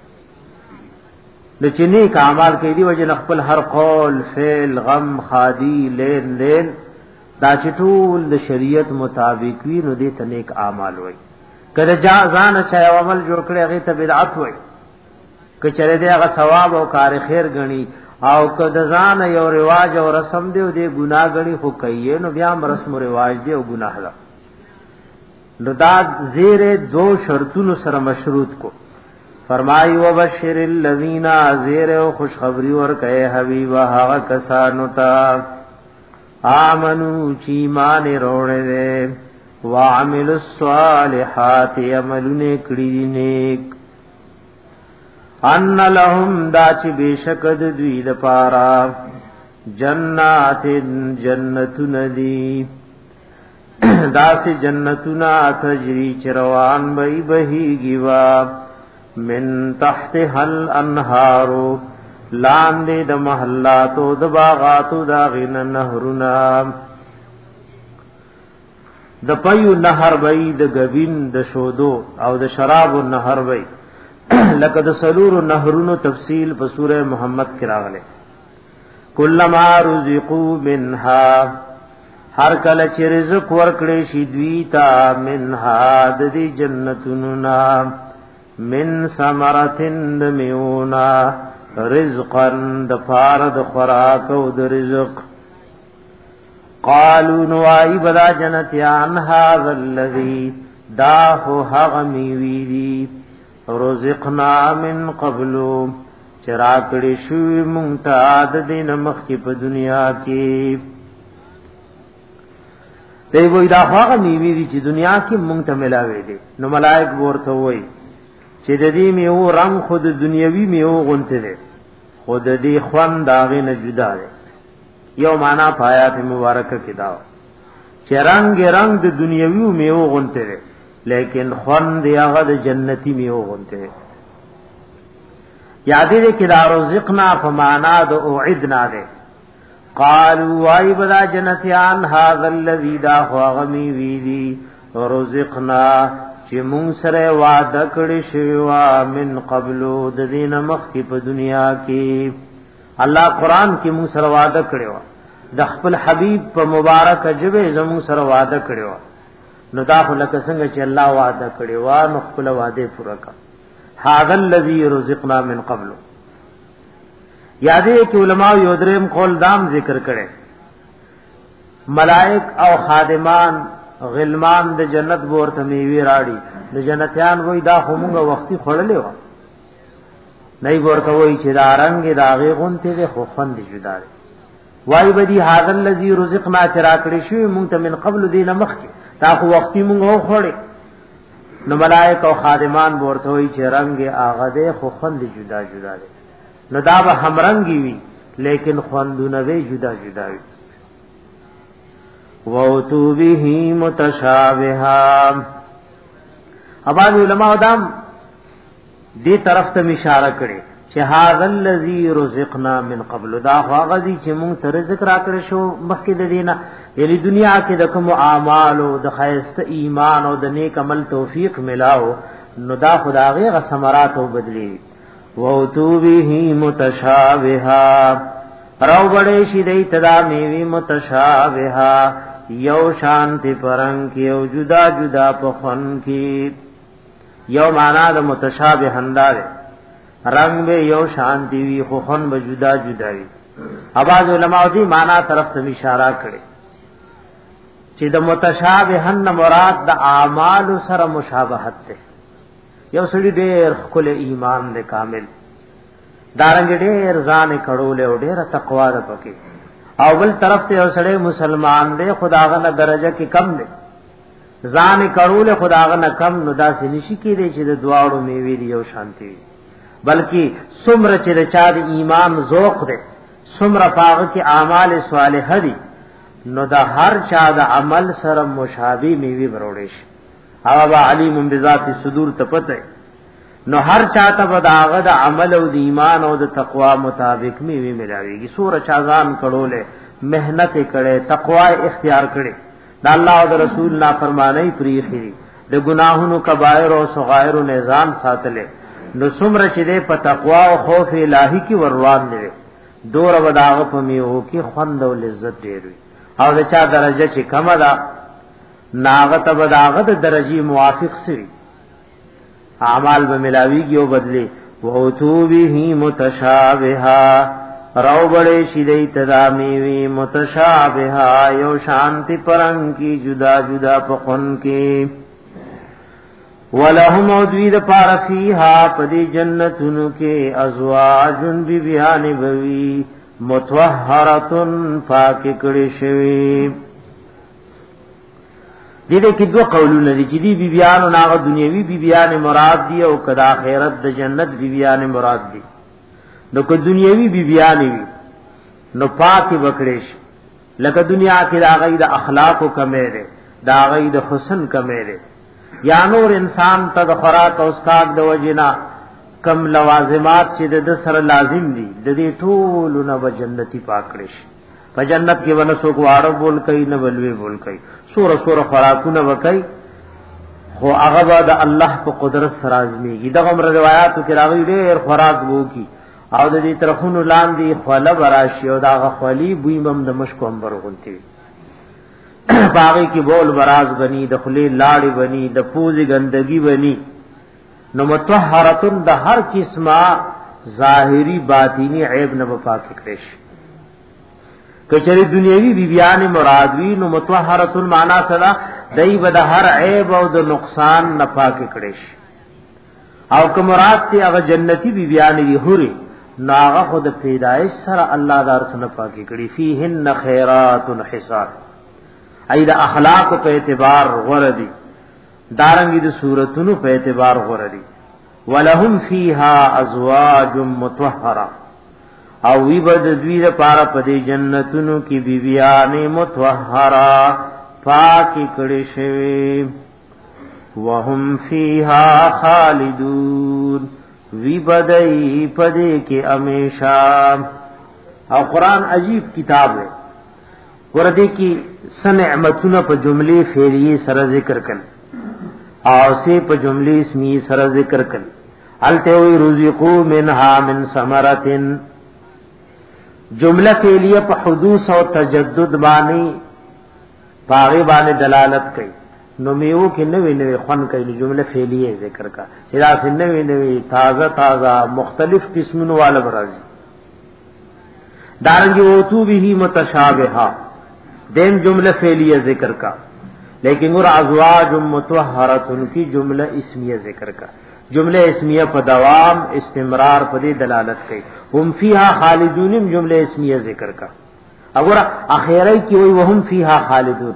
د چني کمال کې دی وجنه خپل هر قول فعل غم خادي لین لین دا چټول د شریعت مطابق وي نو دې ته نیک اعمال وي. کله ځان چا عمل جوړ کړي هغه ته بدعت وي. کچره دې هغه ثواب او کار خیر غني او کله ځان یو رواج او رسم دی او دې ګناه غني خو کوي نو بیا رسم او رواج دی او ګناه ده. نو دا زیر دو شرطونو سره مشروط کو فرمای وبشر الذین زیر او خوشخبری ورکه حبیب هغه کسانو ته آمنو چې ایمان وروړي دي وعمل الصالحات عملونه کړی نیک ان لهم دا چې بشکد دوی د پارا جنات جنتون دی داسی جنتنا تجری چروان بئی بہیگی وا من تحت حل انہارو لاندے د محلاتو د باغاتو دا غین نهرنا د پيو نهر بئی د گوین د شودو او د شراب نهر بئی لکه د سلور نهرونو تفصیل په سوره محمد کې راغله. کلما رزقوا منها هر کله چې رزق ورکړي شي دوی ته منها د دې جنتونو نا من ثمرتن میونا رزقا د فارد خوراک او د رزق قالوا نوای بلا جنت ان هذا الذي دا هو هغه میوي دي رزقنا من قبلو چراکڑی شوی منتاد دین مخی پا دنیا کی دی وی دا خواغ میوی دی چی دنیا کی منتا ملاوی دی نو ملائک بورتا وی چی دی میو رنگ خود دنیاوی میو غنت دی خود دی خوان داغی نجدا دی یو مانا پایات مبارکہ کی داو چی رنگ رنگ دی دنیاوی میو غنت دی لیکن خوان دی آغا دی جنتی میو غنت دی یادی دی که دا رزقنا فمانا دا اعدنا دی قالوا وای بدا جنتیان هذا الذی دا خواغمی ویدی رزقنا چی مون سره وعده کړی شوا من قبلو د دین مخکی په دنیا کې الله قران کې مون سره وعده کړی و د خپل حبیب په مبارک جبه زمون سره وعده کړی و نو دا خو لکه څنګه چې الله وعده کړی و نو خپل وعده پوره کړ هذا الذی رزقنا من قبلو یادې کې علماء یو دریم قول دام ذکر کړي ملائک او خادمان غلمان د جنت ورته میوي راړي د جنتیان وای دا همغه وختي خړلې و نه ورته وای چې دا رنگ دا غي غونته د خو خوند جدا دی وای بدی هاذا الذی رزقنا چراکړي شوی مونږ ته من قبل دینه مخکي دا خو وختي مونږ خوړې نو ملائک او خادمان ورته وای چې رنگ هغه د خو خوند جدا جدا دی نو دا به همرنګي وي لیکن خوندونه به جدا جدا وي وَأُتُوا بِهِ مُتَشَابِهًا اباظ علماء دام دی طرف ته اشاره کړي چې هاذا الذی رزقنا من قبل دا هغه چې مونږ ته رزق راکړ شو مخکې د دینه یعنی دنیا کې د کوم اعمال او د خیرسته ایمان او د نیک عمل توفیق ملاو نو دا خدای غ ثمرات او بدلی وَأُتُوا بِهِ مُتَشَابِهًا راو بڑے شی دی تدا میوی متشابہا یو شانتی پرنگ کی یو جدا جدا پخون کی یو مانا دا متشابہ اندار رنگ بے یو شانتی وی خون با جدا جدا وی اباز علماء دی مانا طرف تم اشارہ کرے چی دا متشابہن مراد دا اعمال سر مشابہت تے یو سړي ډېر خپل ایمان دې کامل دارنګ ډېر ځان کړول او ډېر تقوا ده پکې او بل طرف ته یو سړی مسلمان دې خداغه نه درجه کې کم دی ځان کړول خداغه نه کم نو داسې نشي کېږي چې د دواړو میوي دی او شانتي بلکې څومره چې د چا د ایمان ذوق دی څومره پاغه کې اعمال صالحه دي نو دا هر چا د عمل سره مشابه میوي وروړي شي او با علیم بذات صدور ته پته نو هر چاته بداغه د عمل او د ایمان او د تقوا مطابق میوي ملاويږي سور چازان کړهله مهنت کړي تقوا اختیار کړي د الله او د رسول نافرمانی پری خري د ګناهونو کبائر او صغائر او نظام ساتله نو څومره چې د په تقوا او خوف الهي کې وروان دي دور بداغه په میو کې خوند او لذت ډېر او د چا درجه چې کم ده ناغت بداغت درجی موافق سوی اعمال بملاویگی و بدلی وَأُتُوا بِهِ مُتَشَابِهًا رو بڑے شدی تدامیوی متشابہا یو شانتی پرنگ کی جدا جدا پخن کی وَلَهُمْ اُدْوِيدَ پار فِيهَا پدی جنتن کے ازواجن بی بیان بوی متوحرتن پاک کڑشوی دې دې کې دوه قولونه دي چې دی بیبيان او ناغه دنیوي بیبيان مراد دي او کدا آخرت د جنت بیبيان مراد دي نو که دنیوي بیبيان وي نو پاکي وکړېش لکه دنیا کې دا غي د اخلاق او کمې ده دا غي د حسن کمې ده یا نور انسان ته د خوراک او اسکاک د وجنا کم لوازمات چې د سره لازم دي د دې ټول نو جنتی پاکړېش په جنت کې ونسو کو اړه بول کوي نه بلوي بول کوي سور سور خوراکونه وکي خو هغه د الله په قدرت سره ازميږي دغه روایتو کې راغلي ډېر خوراک وو کی او د دې ترخونو لاندې خله براشي او دغه خولي بویمم د مشکو امبر غونتي باغی کی بول براز بنی د خلی لاړی بنی د پوزي ګندګي بنی نو متطهرتن د هر قسمه ظاهری باطینی عیب نه پاک کړش کچری دنیوی بیبیان مرادوی نو متطهرتن معنا سره دای بد هر عیب او د نقصان نه پاک کړش او که مراد تی هغه جنتی بی بیان دی حوری نو هغه خود پیدائش سره الله دار سره پاکي کړي فیهن خیرات حسان اې د اخلاق په اعتبار غردي دارنګي د صورتونو په اعتبار غردي ولهم فیها ازواج مطهره او وی بد دوی لپاره په دې جنتونو کې بیبیانې مطهره پاکي کړي شوی وهم فیها خالدون وی بدای پدې کې امیشا او قران عجیب کتاب ہے ورته کې سنعمتونه په جملې فعلیه سره ذکر کړي او سه په جملې اسمی سره ذکر کړي الته وی رزقو منها من ثمرتن جمله فعلیه په حدوث او تجدد باندې باغی باندې دلالت کوي نو میو کې نوې نوې خوان کوي جمله فعلیه ذکر کا چې دا نوې نوې تازه تازه مختلف قسمونو والا برازي دارنګي او تو به متشابهه دیم جمله فعلیه ذکر کا لیکن اور ازواج مطهراتن کی جمله اسمیه ذکر کا جمله اسمیه په دوام استمرار په دې دلالت کوي هم فیها خالدون جمله اسمیه ذکر کا اور اخیری کی وی وهم فیها خالدون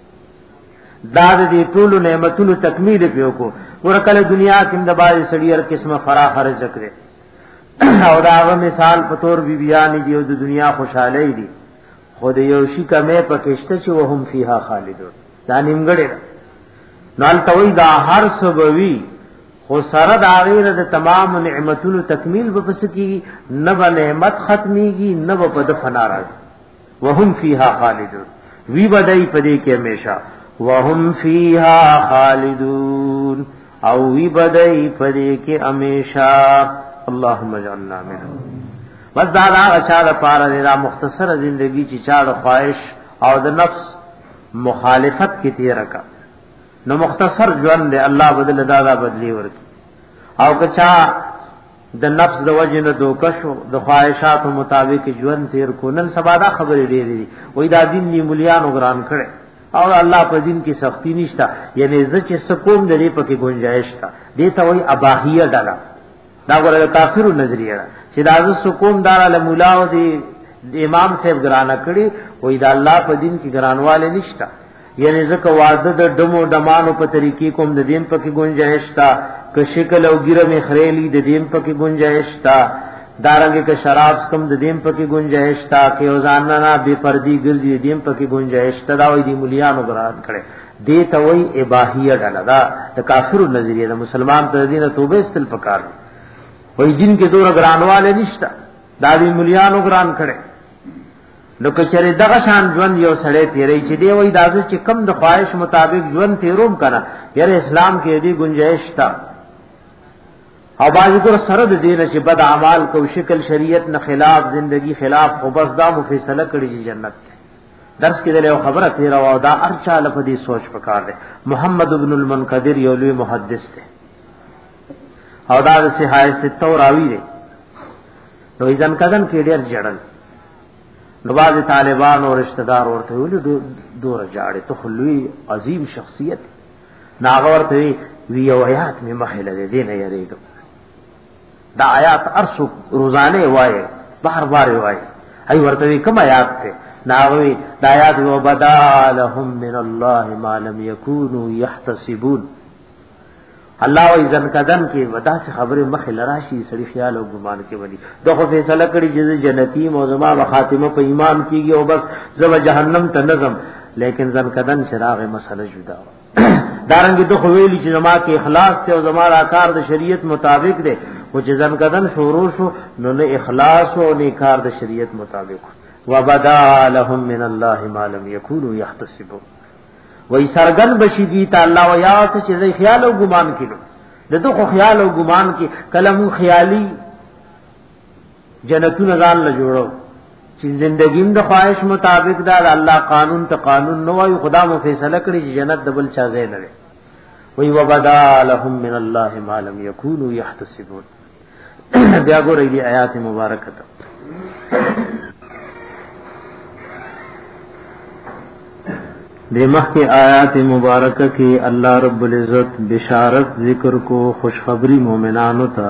دا دې ټول نعمتونو تکمیل پیو کو ورکل دنیا کې د باز سړی هر قسمه فراخ رزق دې او دا مثال په تور بی بیان دی د دنیا خوشاله دی خود یو شي کمه پکشته چې وهم فیها خالدون دا نیمګړی نال توي دا هر سبوي خو سره دا غیر د تمام نعمتونو تکمیل به پس کی نه به نعمت ختميږي نه به په فنا راځي وهم فیها خالدون وی بدای پدې کې همیشه وهم فیها خالدون او وی بدای پدې کې همیشه اللهم اجعلنا منهم بس دا دا اچھا پارا دا مختصر زندگی چې چا خواهش او د نفس مخالفت کی تیر کا نو مختصر ژوند دی الله بدل دادا بدلی ورکی او کچا د نفس د وجنه دوکشو د خواهشات مطابق ژوند تیر کو نن سبا دا خبرې ډېرې وای دا دین نی مليان وګران کړي او الله په دین کې سختی نشتا یعنی ز چې سکون دې پکې گنجائش تا دې ته وای اباحیه ډالا دا ګوره کافرو نظریه چې دا ز سکون دار له مولا او دې امام صاحب ګرانه کړي وای دا الله په دین کې ګرانواله نشتا یعنی زکه واده د دمو دمانو په طریقې کوم د دین پکې گنجائش تا که شکل او ګیره می خریلی د دین پکې گنجائش تا دارنګه که شراب کم د دین پکې گنجائش تا که اوزان نه بے پردی ګرځي دین پکې گنجائش تا دا وای دی مليانو ګران کړي دې ته وای اباحیه ډاله دا د کافرو نظریه د مسلمان ته دینه توبه استل پکار وای دین کې دوه ګرانواله نشتا دا دی مليانو ګران کړي نو کچره دغه شان ژوند یو سړی تیرې چې دی وای دازه چې کم د خواهش مطابق ژوند تیروم کنه یاره اسلام کې دی گنجائش تا او باز ګور سره د دین چې بد اعمال کو شکل شریعت نه خلاف زندگی خلاف خو بس دا مو فیصله کړی چې جنت درس کې دلته خبره تیر او دا ارچا لفظي سوچ پکار دی محمد ابن المنقدر یو لوی محدث دی او دا د صحای ستو راوی دی نو ځان کدن کې ډیر جړل نو باز طالبان او رشتہ دار ورته ویل دور جاړي ته خلوی عظیم شخصیت ناغه ورته وی یو آیات می مخله دې نه یریګو دا آیات ارسو روزانه وایي بار بار وایي ای ورته کوم آیات ته ناوی دا آیات و بدالهم من الله ما لم يكونوا يحتسبون الله و اذن کدن کې ودا سے خبره مخه لراشي سړي خیال او ګمان کې ودی دغه فیصله کړی چې جنتی موزما و خاتمه په ایمان کیږي او بس زو جهنم ته نظم لیکن ځن کدن چراغ مسله جدا دارنګ دغه ویلی چې زما کې اخلاص ته او زما را کار د شریعت مطابق دی او چې ځن کدن شروع شو نو نه اخلاص او نه کار د شریعت مطابق وبدا لهم من الله ما لم يكونوا يحتسبون وای سرګن بشی دی تعالی او یا چې خیال او ګمان کړي دغه خیال او ګمان کې کلم خیالي جنتون ځان له جوړو چې زندګیم د خواهش مطابق دا الله قانون ته قانون نو وای خدا مو فیصله کړی چې جنت دبل چا ځای نه وي وبدا لهم من الله ما لم يكونوا يحتسبون بیا ګورې دی آیات مبارکه دیمخ کے آیات مبارکہ کی اللہ رب العزت بشارت ذکر کو خوشخبری مومنانو تا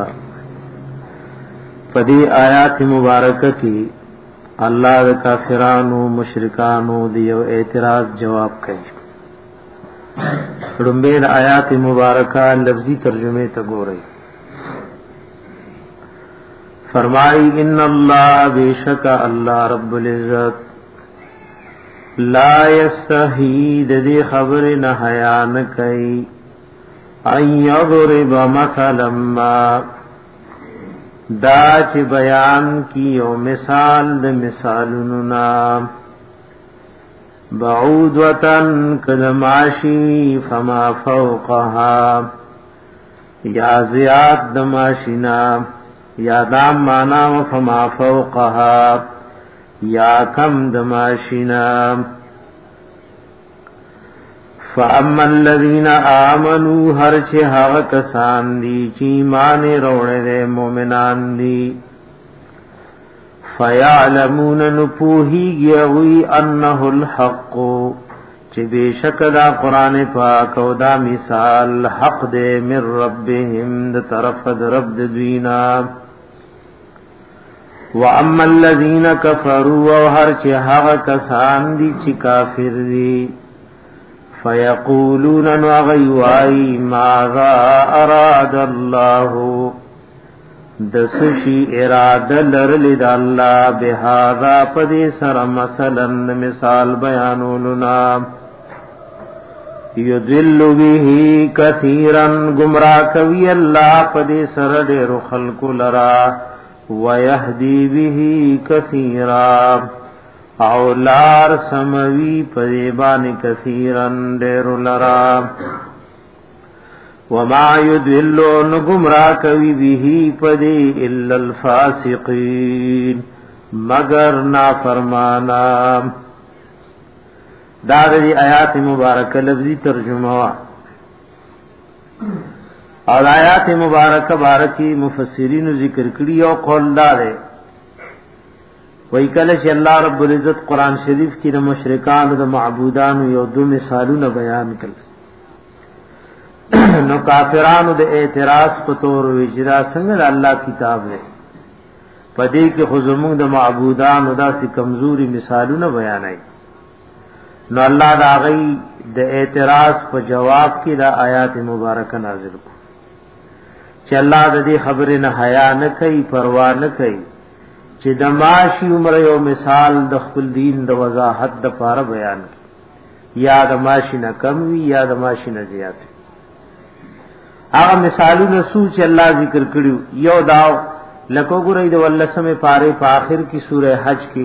پدی آیات مبارکہ کی اللہ د کافرانو مشرکانو دیو اعتراض جواب کئی. رنبین آیات مبارکہ لفظی ترجمے تا گو رہی. فرمائی ان اللہ بیشک اللہ رب العزت لا یستحی دی خبر نہ حیا نہ کئی ان یضرب مثلا ما دا چ بیان کیو مثال د مثالونو نام بعودوتن کلماشی فما فوقها یا زیاد دماشینا یا دام مانا و فما فوقها یا کم دماشینا. فاما الذین آمنوا ہر چه هغه کسان دی چې ایمان وروړي دي مؤمنان دي فیعلمون نپوهیږي وی انه الحق چې بشک دا قران پاک او دا مثال حق دې من ربهم د طرف د رب د دوینا. واما الذين كفروا وهر چه هغه کسان دي چې کافر دي فيقولون وغيواي ماذا اراد الله دسشي اراده لرل د الله بهذا پدې سره مثلا مثال بیانولنا يذل به كثيرا گمراه کوي الله پدې سره ډېر خلق لرا ويهدي به كثيرا اولار سموي پریبان كثيرا ډېر لرا. وما يدلون گمراه کوي به پدې الا الفاسقين مگر نافرمانا. دا د آیات مبارکه لفظي ترجمه وا اور آیات مبارکہ بارکی مفسرین ذکر کړي او قول دار وای کله چې الله رب العزت قران شریف کې د مشرکان او د معبودان یو دو مثالونه بیان کړل نو کافرانو د اعتراض په تور وجرا څنګه الله کتاب دی پدې کې خو زموږ د معبودان او داسې کمزوري مثالونه بیانای نو الله دا غي د اعتراض په جواب کې د آیات مبارکه نازل کړ چې الله د دې خبره نه حیا نه کوي پروا نه کوي چې د ماشي عمر یو مثال د خپل دین د وضاحت د پاره بیان کی یا د ماشي نه کم وی یا د ماشي نه زیات. هغه مثالونه سوچ الله ذکر کړیو یو داو لکه ګورې د ولسمه پاره په آخر کی سوره حج کی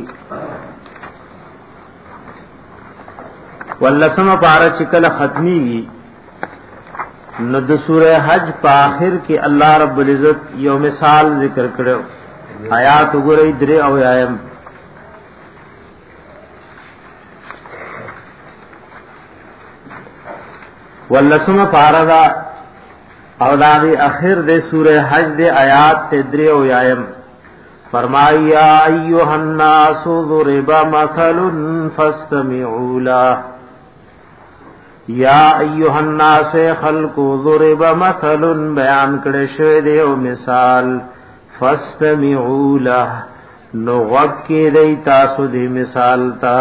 ولسمه پاره چې کله ختمي نو د سوره حج په آخر کې الله رب العزت یو مثال ذکر کړو آیات وګورئ درې او ایم ولسمه پارا او دا دی اخر د سوره حج د آیات ته درې او ایم فرمایا ایها الناس ضرب مثل فاستمعوا له یا ایها الناس خلق ضرب مثل بیان کړه شوی دی او مثال فاستمعوا له نو وقی دی تاسو دی مثال تا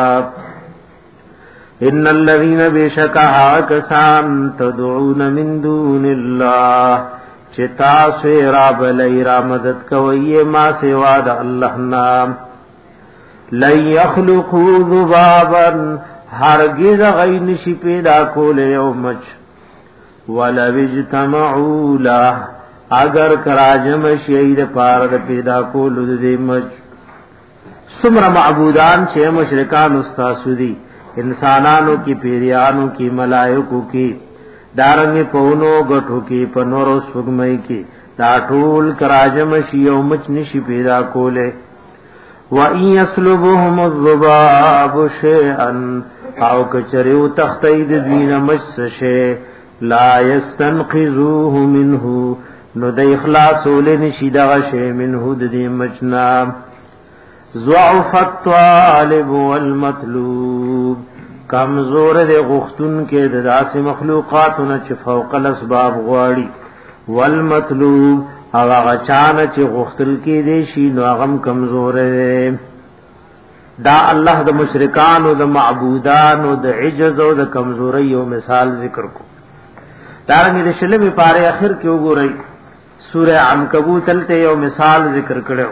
ان الذين بشکا کسان تدعون من دون الله چتا سو را بلی را مدد کوي ما سوا د الله نام لن يخلقوا ذبابا هرگز غین شي پیدا کول یو مچ ولا اجتمعوا له اگر کراجم شهید پار د پیدا کول د مچ سمر معبودان چې مشرکان استاسودي انسانانو کی پیریانو کی ملائکو کی دارنګ پونو غټو کی پنورو سګمای کی دا ټول کراجم شیو مچ نشي پیدا کوله و ان یسلبهم الذباب شیئا او کچریو تختید دین مس شی لا یستنقذوه منه نو د اخلاص ولن شي دا شی منه د دې مچنا ضعف الطالب والمطلوب کمزور دے غختن کې د داس مخلوقاتونه چې فوق الاسباب غواړي والمطلوب هغه چانه چې غختل کې دي شي نو هغه کمزور دی دا الله د مشرکان او د معبودان او د عجز او د کمزوري او مثال ذکر کو دا رنګ د شلمې پاره اخر کې وګورئ سورہ عنکبوت تلته یو مثال ذکر کړو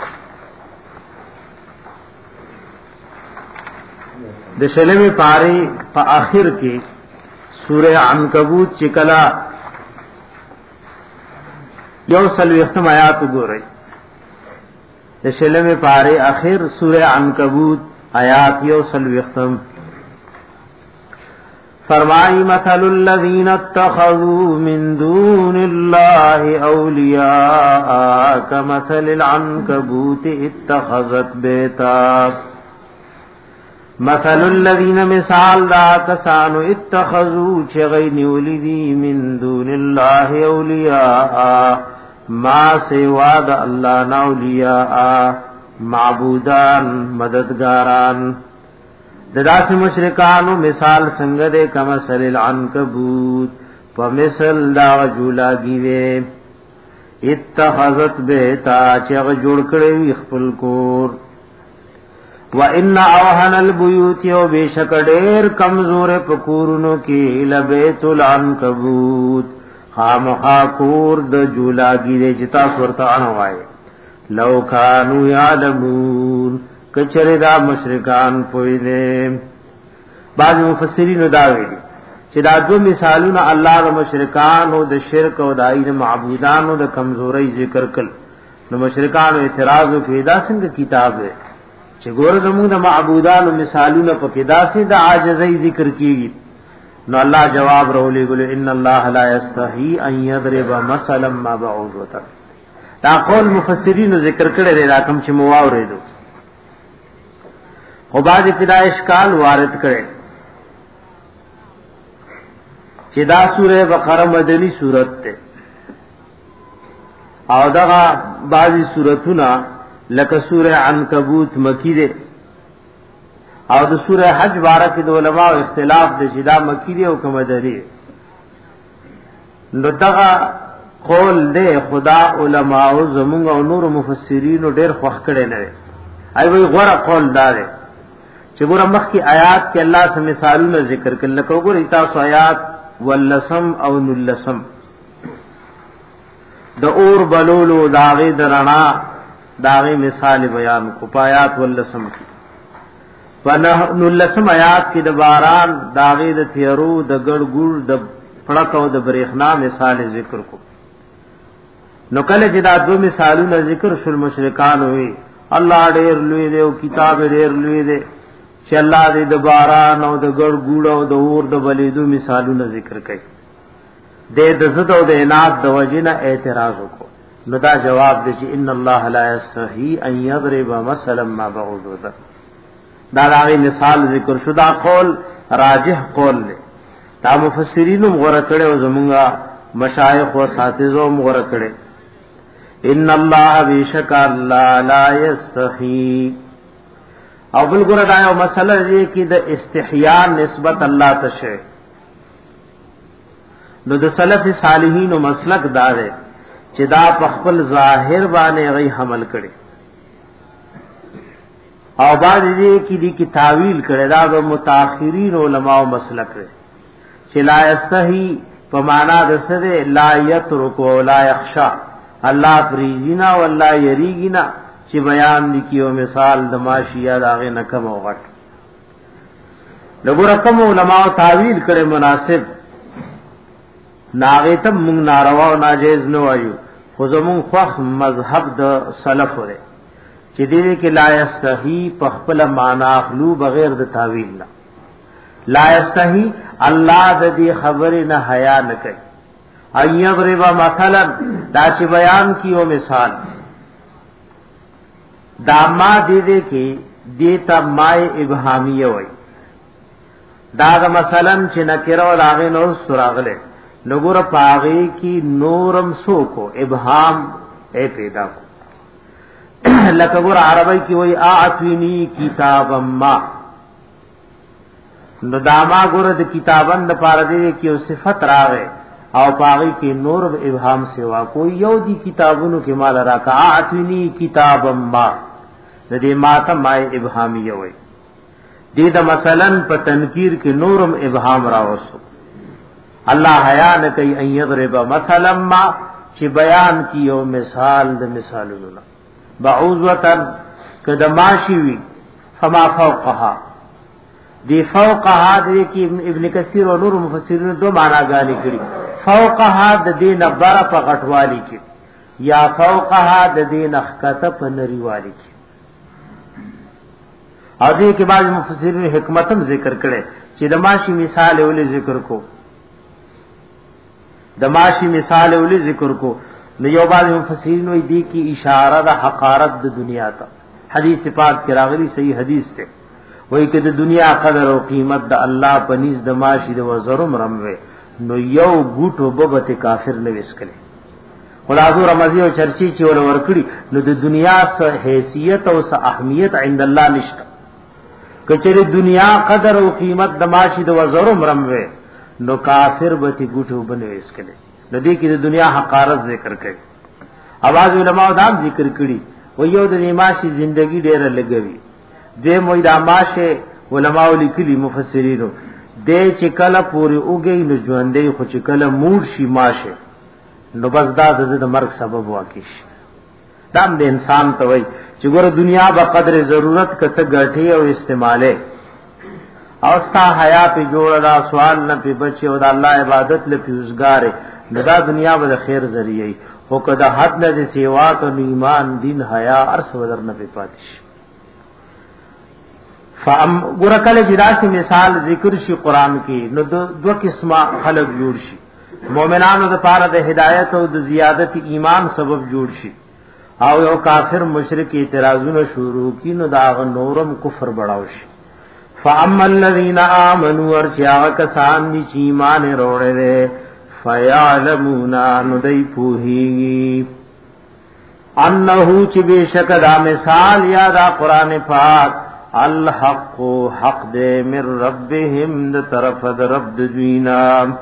د شلمې پاره په اخر کې سورہ عنکبوت چې کلا یو سلوختم آیات وګورئ د شلمې پاره اخر سورہ عنکبوت آیات یو سلوختم فرمائی مثل الذین اتخذوا من دون اللہ اولیاء کمثل العنکبوت اتخذت بیتا مثل الذین مثال دا کسانو اتخذوا چغین ولیدی من دون اللہ اولیاء ما سوا دا اللہ نا اولیاء معبودان مددگاران دداس مشرکانو مثال څنګه ده کما مثل العنکبوت په مثل دا جولا گیوه اتخذت بیتا چې جوړ کړی خپل کور وان اوهن البيوت او بشک ډېر کمزور پکورونو کې لبیت العنکبوت خامخا کور د جولا گیوه چې تاسو ورته انوای لو کانوا یعلمون کچره دا مشرکان پوی دے بعض مفسرین دا ویلي چې دا دو مثالونه الله د مشرکان او د شرک او د اید معبودان او د کمزوري ذکر کړل نو مشرکان اعتراض کوي دا څنګه کتاب دی چې ګور زموږ د معبودان او مثالونه په کې دا سي د عاجزۍ ذکر کیږي نو الله جواب رولې ګل ان الله لا یستحی ان یضرب مثلا ما بعوضه دا قول مفسرین ذکر کړي دا کوم چې مو واورېدو خو باز ابتدا اشکال وارد کرے چې دا سورہ بقرہ مدنی سورت ته او دا بعضی سورتونه لکه سورہ عنکبوت مکی ده او د سورہ حج بارک د علماء اختلاف د جدا مکی ده او مدنی نو دا قول ده خدا علماء او زمونږ او نور مفسرین ډېر خوښ کړي نه ای وی غوړه قول دار چې ګور مخ کی آیات کې الله سم مثالونه ذکر کړل لکه ګور تاسو آیات ولسم او نلسم د اور بلولو داغه درنا داغه مثال بیان کو پایات ولسم کی ونه نلسم آیات کې د باران داغه د تیرو د ګړ ګړ د پړک او د برېخنا مثال ذکر کو نو کله چې دا دو مثالونه ذکر شول مشرکان وي الله ډېر لوی دی او کتاب ډېر لوی دی چې الله دې د باران او د ګړ ګوړ او د اور د بلیدو مثالونه ذکر کړي دې د زد او د عناد د وجنه اعتراض وکړو نو دا جواب دی چې ان الله لا یستحی ان یضرب مثلا ما بعوضه دا راوی مثال ذکر شو دا قول راجح قول دی دا مفسرین غوړه کړي او زمونږه مشایخ او اساتذو غوړه کړي ان الله بیشک الله لا یستحی او بل ګره دا یو مسله دی کې د استحیاء نسبت الله ته شي نو د سلف صالحین او مسلک دار چې دا په خپل ظاهر باندې غي حمل کړي او بعد دې کې دي کی تعویل کړي دا د متأخرین علماء مسلک لري چې لا یستحی په معنا د سره لا یترک او لا یخشى الله پریزینا والله یریگینا چې بیان نکیو مثال د ماشیه داغه نکم او غټ لګور کم علماء تعویل کړي مناسب ناغه ته مونږ ناروا او ناجیز نه وایو خو زمون خوخ مذهب د سلف وره چې دې کې لا یستحی په خپل معنا خلو بغیر د تعویل نه لا یستحی الله د دې خبره نه حیا نه کوي ایضرب مثلا دا چې بیان کیو مثال دا ما دې دې کې دیتا مای ابهامیه وای دا دا مثلا چې نکره او داغه نور سراغله نګور پاغي کی نورم سو کو ابهام اے پیدا کو لکه ګور عربی کی وای اعتنی کتاب ما نو داما ګور د کتابن د پاره دی کې او صفت راغې او پاغي کې نور ابهام سوا کوئی یو دی کتابونو کې مال راکعاتنی کتابم ما د دې ماته مای ابهامیه وای دې د مثلا په تنکیر کې نورم ابهام راوسو الله حیا نه کوي ان یضرب مثلا ما چې بیان کیو مثال د مثالونو بعوذتن کده ماشی وی فما فوقها دی فوقها دې کې ابن کثیر او نور مفسرین دو معنا غالي کړي فوقها د دې نبر په غټوالي کې یا فوقها د دې نخکته په نریوالي کې او دې کې بعض مفسرین حکمتم ذکر کړي چې د ماشی مثال ولې ذکر کو د ماشی مثال ولې ذکر کو نو یو بعض مفسرین وې دې کې اشاره د حقارت د دنیا ته حدیث پاک کې راغلي صحیح حدیث ته وای کې د دنیا قدر او قیمت د الله پنيز د ماشي د وزرم رموي نو یو ګوټو بوبته کافر نه وسکله خلاصو رمزي او چرچی چې ول ورکړي نو د دنیا سه حیثیت او سه اهمیت عند الله نشته کچره دنیا قدر او قیمت د ماشي د وزرم رموي نو کافر به ګوټو بنه وسکله نو دې کې د دنیا حقارت ذکر کړي اواز علماء دا ذکر کړي و یو د ماشي ژوندۍ ډېره لګوي دې موي د ماشه علماء لیکلي مفسرینو دې چې کله پوری اوږي نو ژوندې خو چې کله مور شي ماشه نو بس دا د مرګ سبب واقع شي دا د انسان ته وای چې ګوره دنیا به قدر ضرورت کته غټي او استعماله او ستا حیا په جوړ دا سوال نه په بچي او د الله عبادت له پیوزګار نو دا دنیا به خیر ذریعہ او کده حد نه سیوا ک ایمان دین حیا ارس ودر نه پاتش فام ګورکل جداسي مثال ذکر شي قران کې نو دو قسمه خلق جوړ شي مؤمنانو د پاره د هدایت او د زیادت ایمان سبب جوړ شي او یو کافر مشرک اعتراضونه شروع کینو دا نورم کفر بڑاو شي فاما الذين امنوا ورچا کسان دي چې ایمان وروړي فيعلمون ان دای پوهي انه چې بشک دا مثال یا دا قران پاک الحق حق دے من ربهم د طرف د رب د دوینا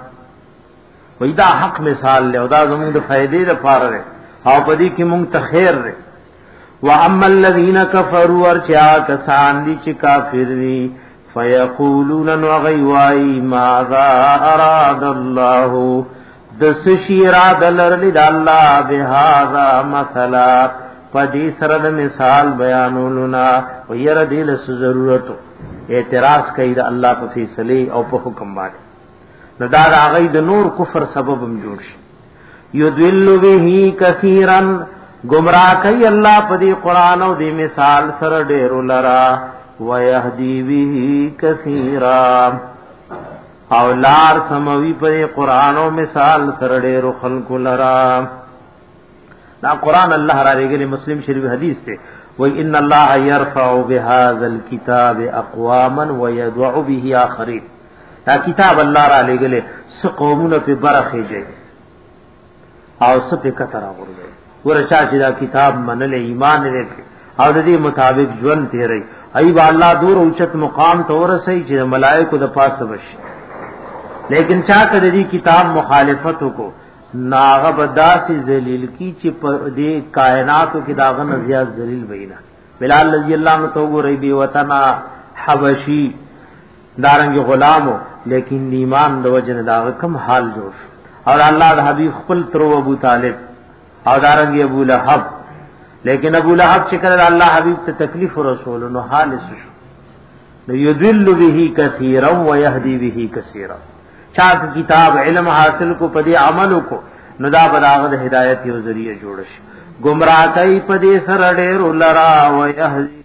وای دا حق مثال له دا زموږ د فائدې لپاره ده او پدې کې مونږ ته خیر ده و اما الذين كفروا ورچا کسان دي چې کافر دي فيقولون وغيواي ماذا اراد الله د سشي اراد لرلی د الله بهذا مثلا پدې سره د مثال بیانولنا و ير دې له ضرورت اعتراض کوي د الله په فیصله او په حکم باندې نو دا هغه د نور کفر سبب هم جوړ شي يدل به كثيرا گمراه کوي الله په دې قران او دې مثال سره ډېر لرا ويهدي به كثيرا او لار سموي په قران او مثال سره ډېر خلق لرا دا قران الله را لګلي مسلم شریف حدیث ته وای ان الله يرفع بهذا الكتاب اقواما ويدعو به اخرين دا کتاب الله را لګلي س قومونه په برخه جي او س په کتر اورځي ورچا چې دا کتاب منل ایمان لري او د دې مطابق ژوند تیری ای با الله دور اوچت مقام ته ورسي چې ملائکه د پاسه وشي لیکن چا کړي دې کتاب مخالفت کو ناغه بداسي ذلیل کی چې په دې کائناتو کې داغه نزيات ذلیل وینا بلال رضی الله عنه تو ګورې بي وطنا حبشي دارنګ غلامو لیکن ایمان د وجنه داغه کم حال جوړ اور الله د حبيب خپل تر ابو طالب او دارنګ ابو لهب لیکن ابو لهب چې کړه الله حبيب ته تکلیف رسول نو حال شو نو يذل به كثيرا ويهدي به كثيرا چاک کتاب علم حاصل کو پدی عمل کو ندا بداغد ہدایت یو ذریعہ جوړ شي گمراه کوي پدی سر ډېر لرا و يهدي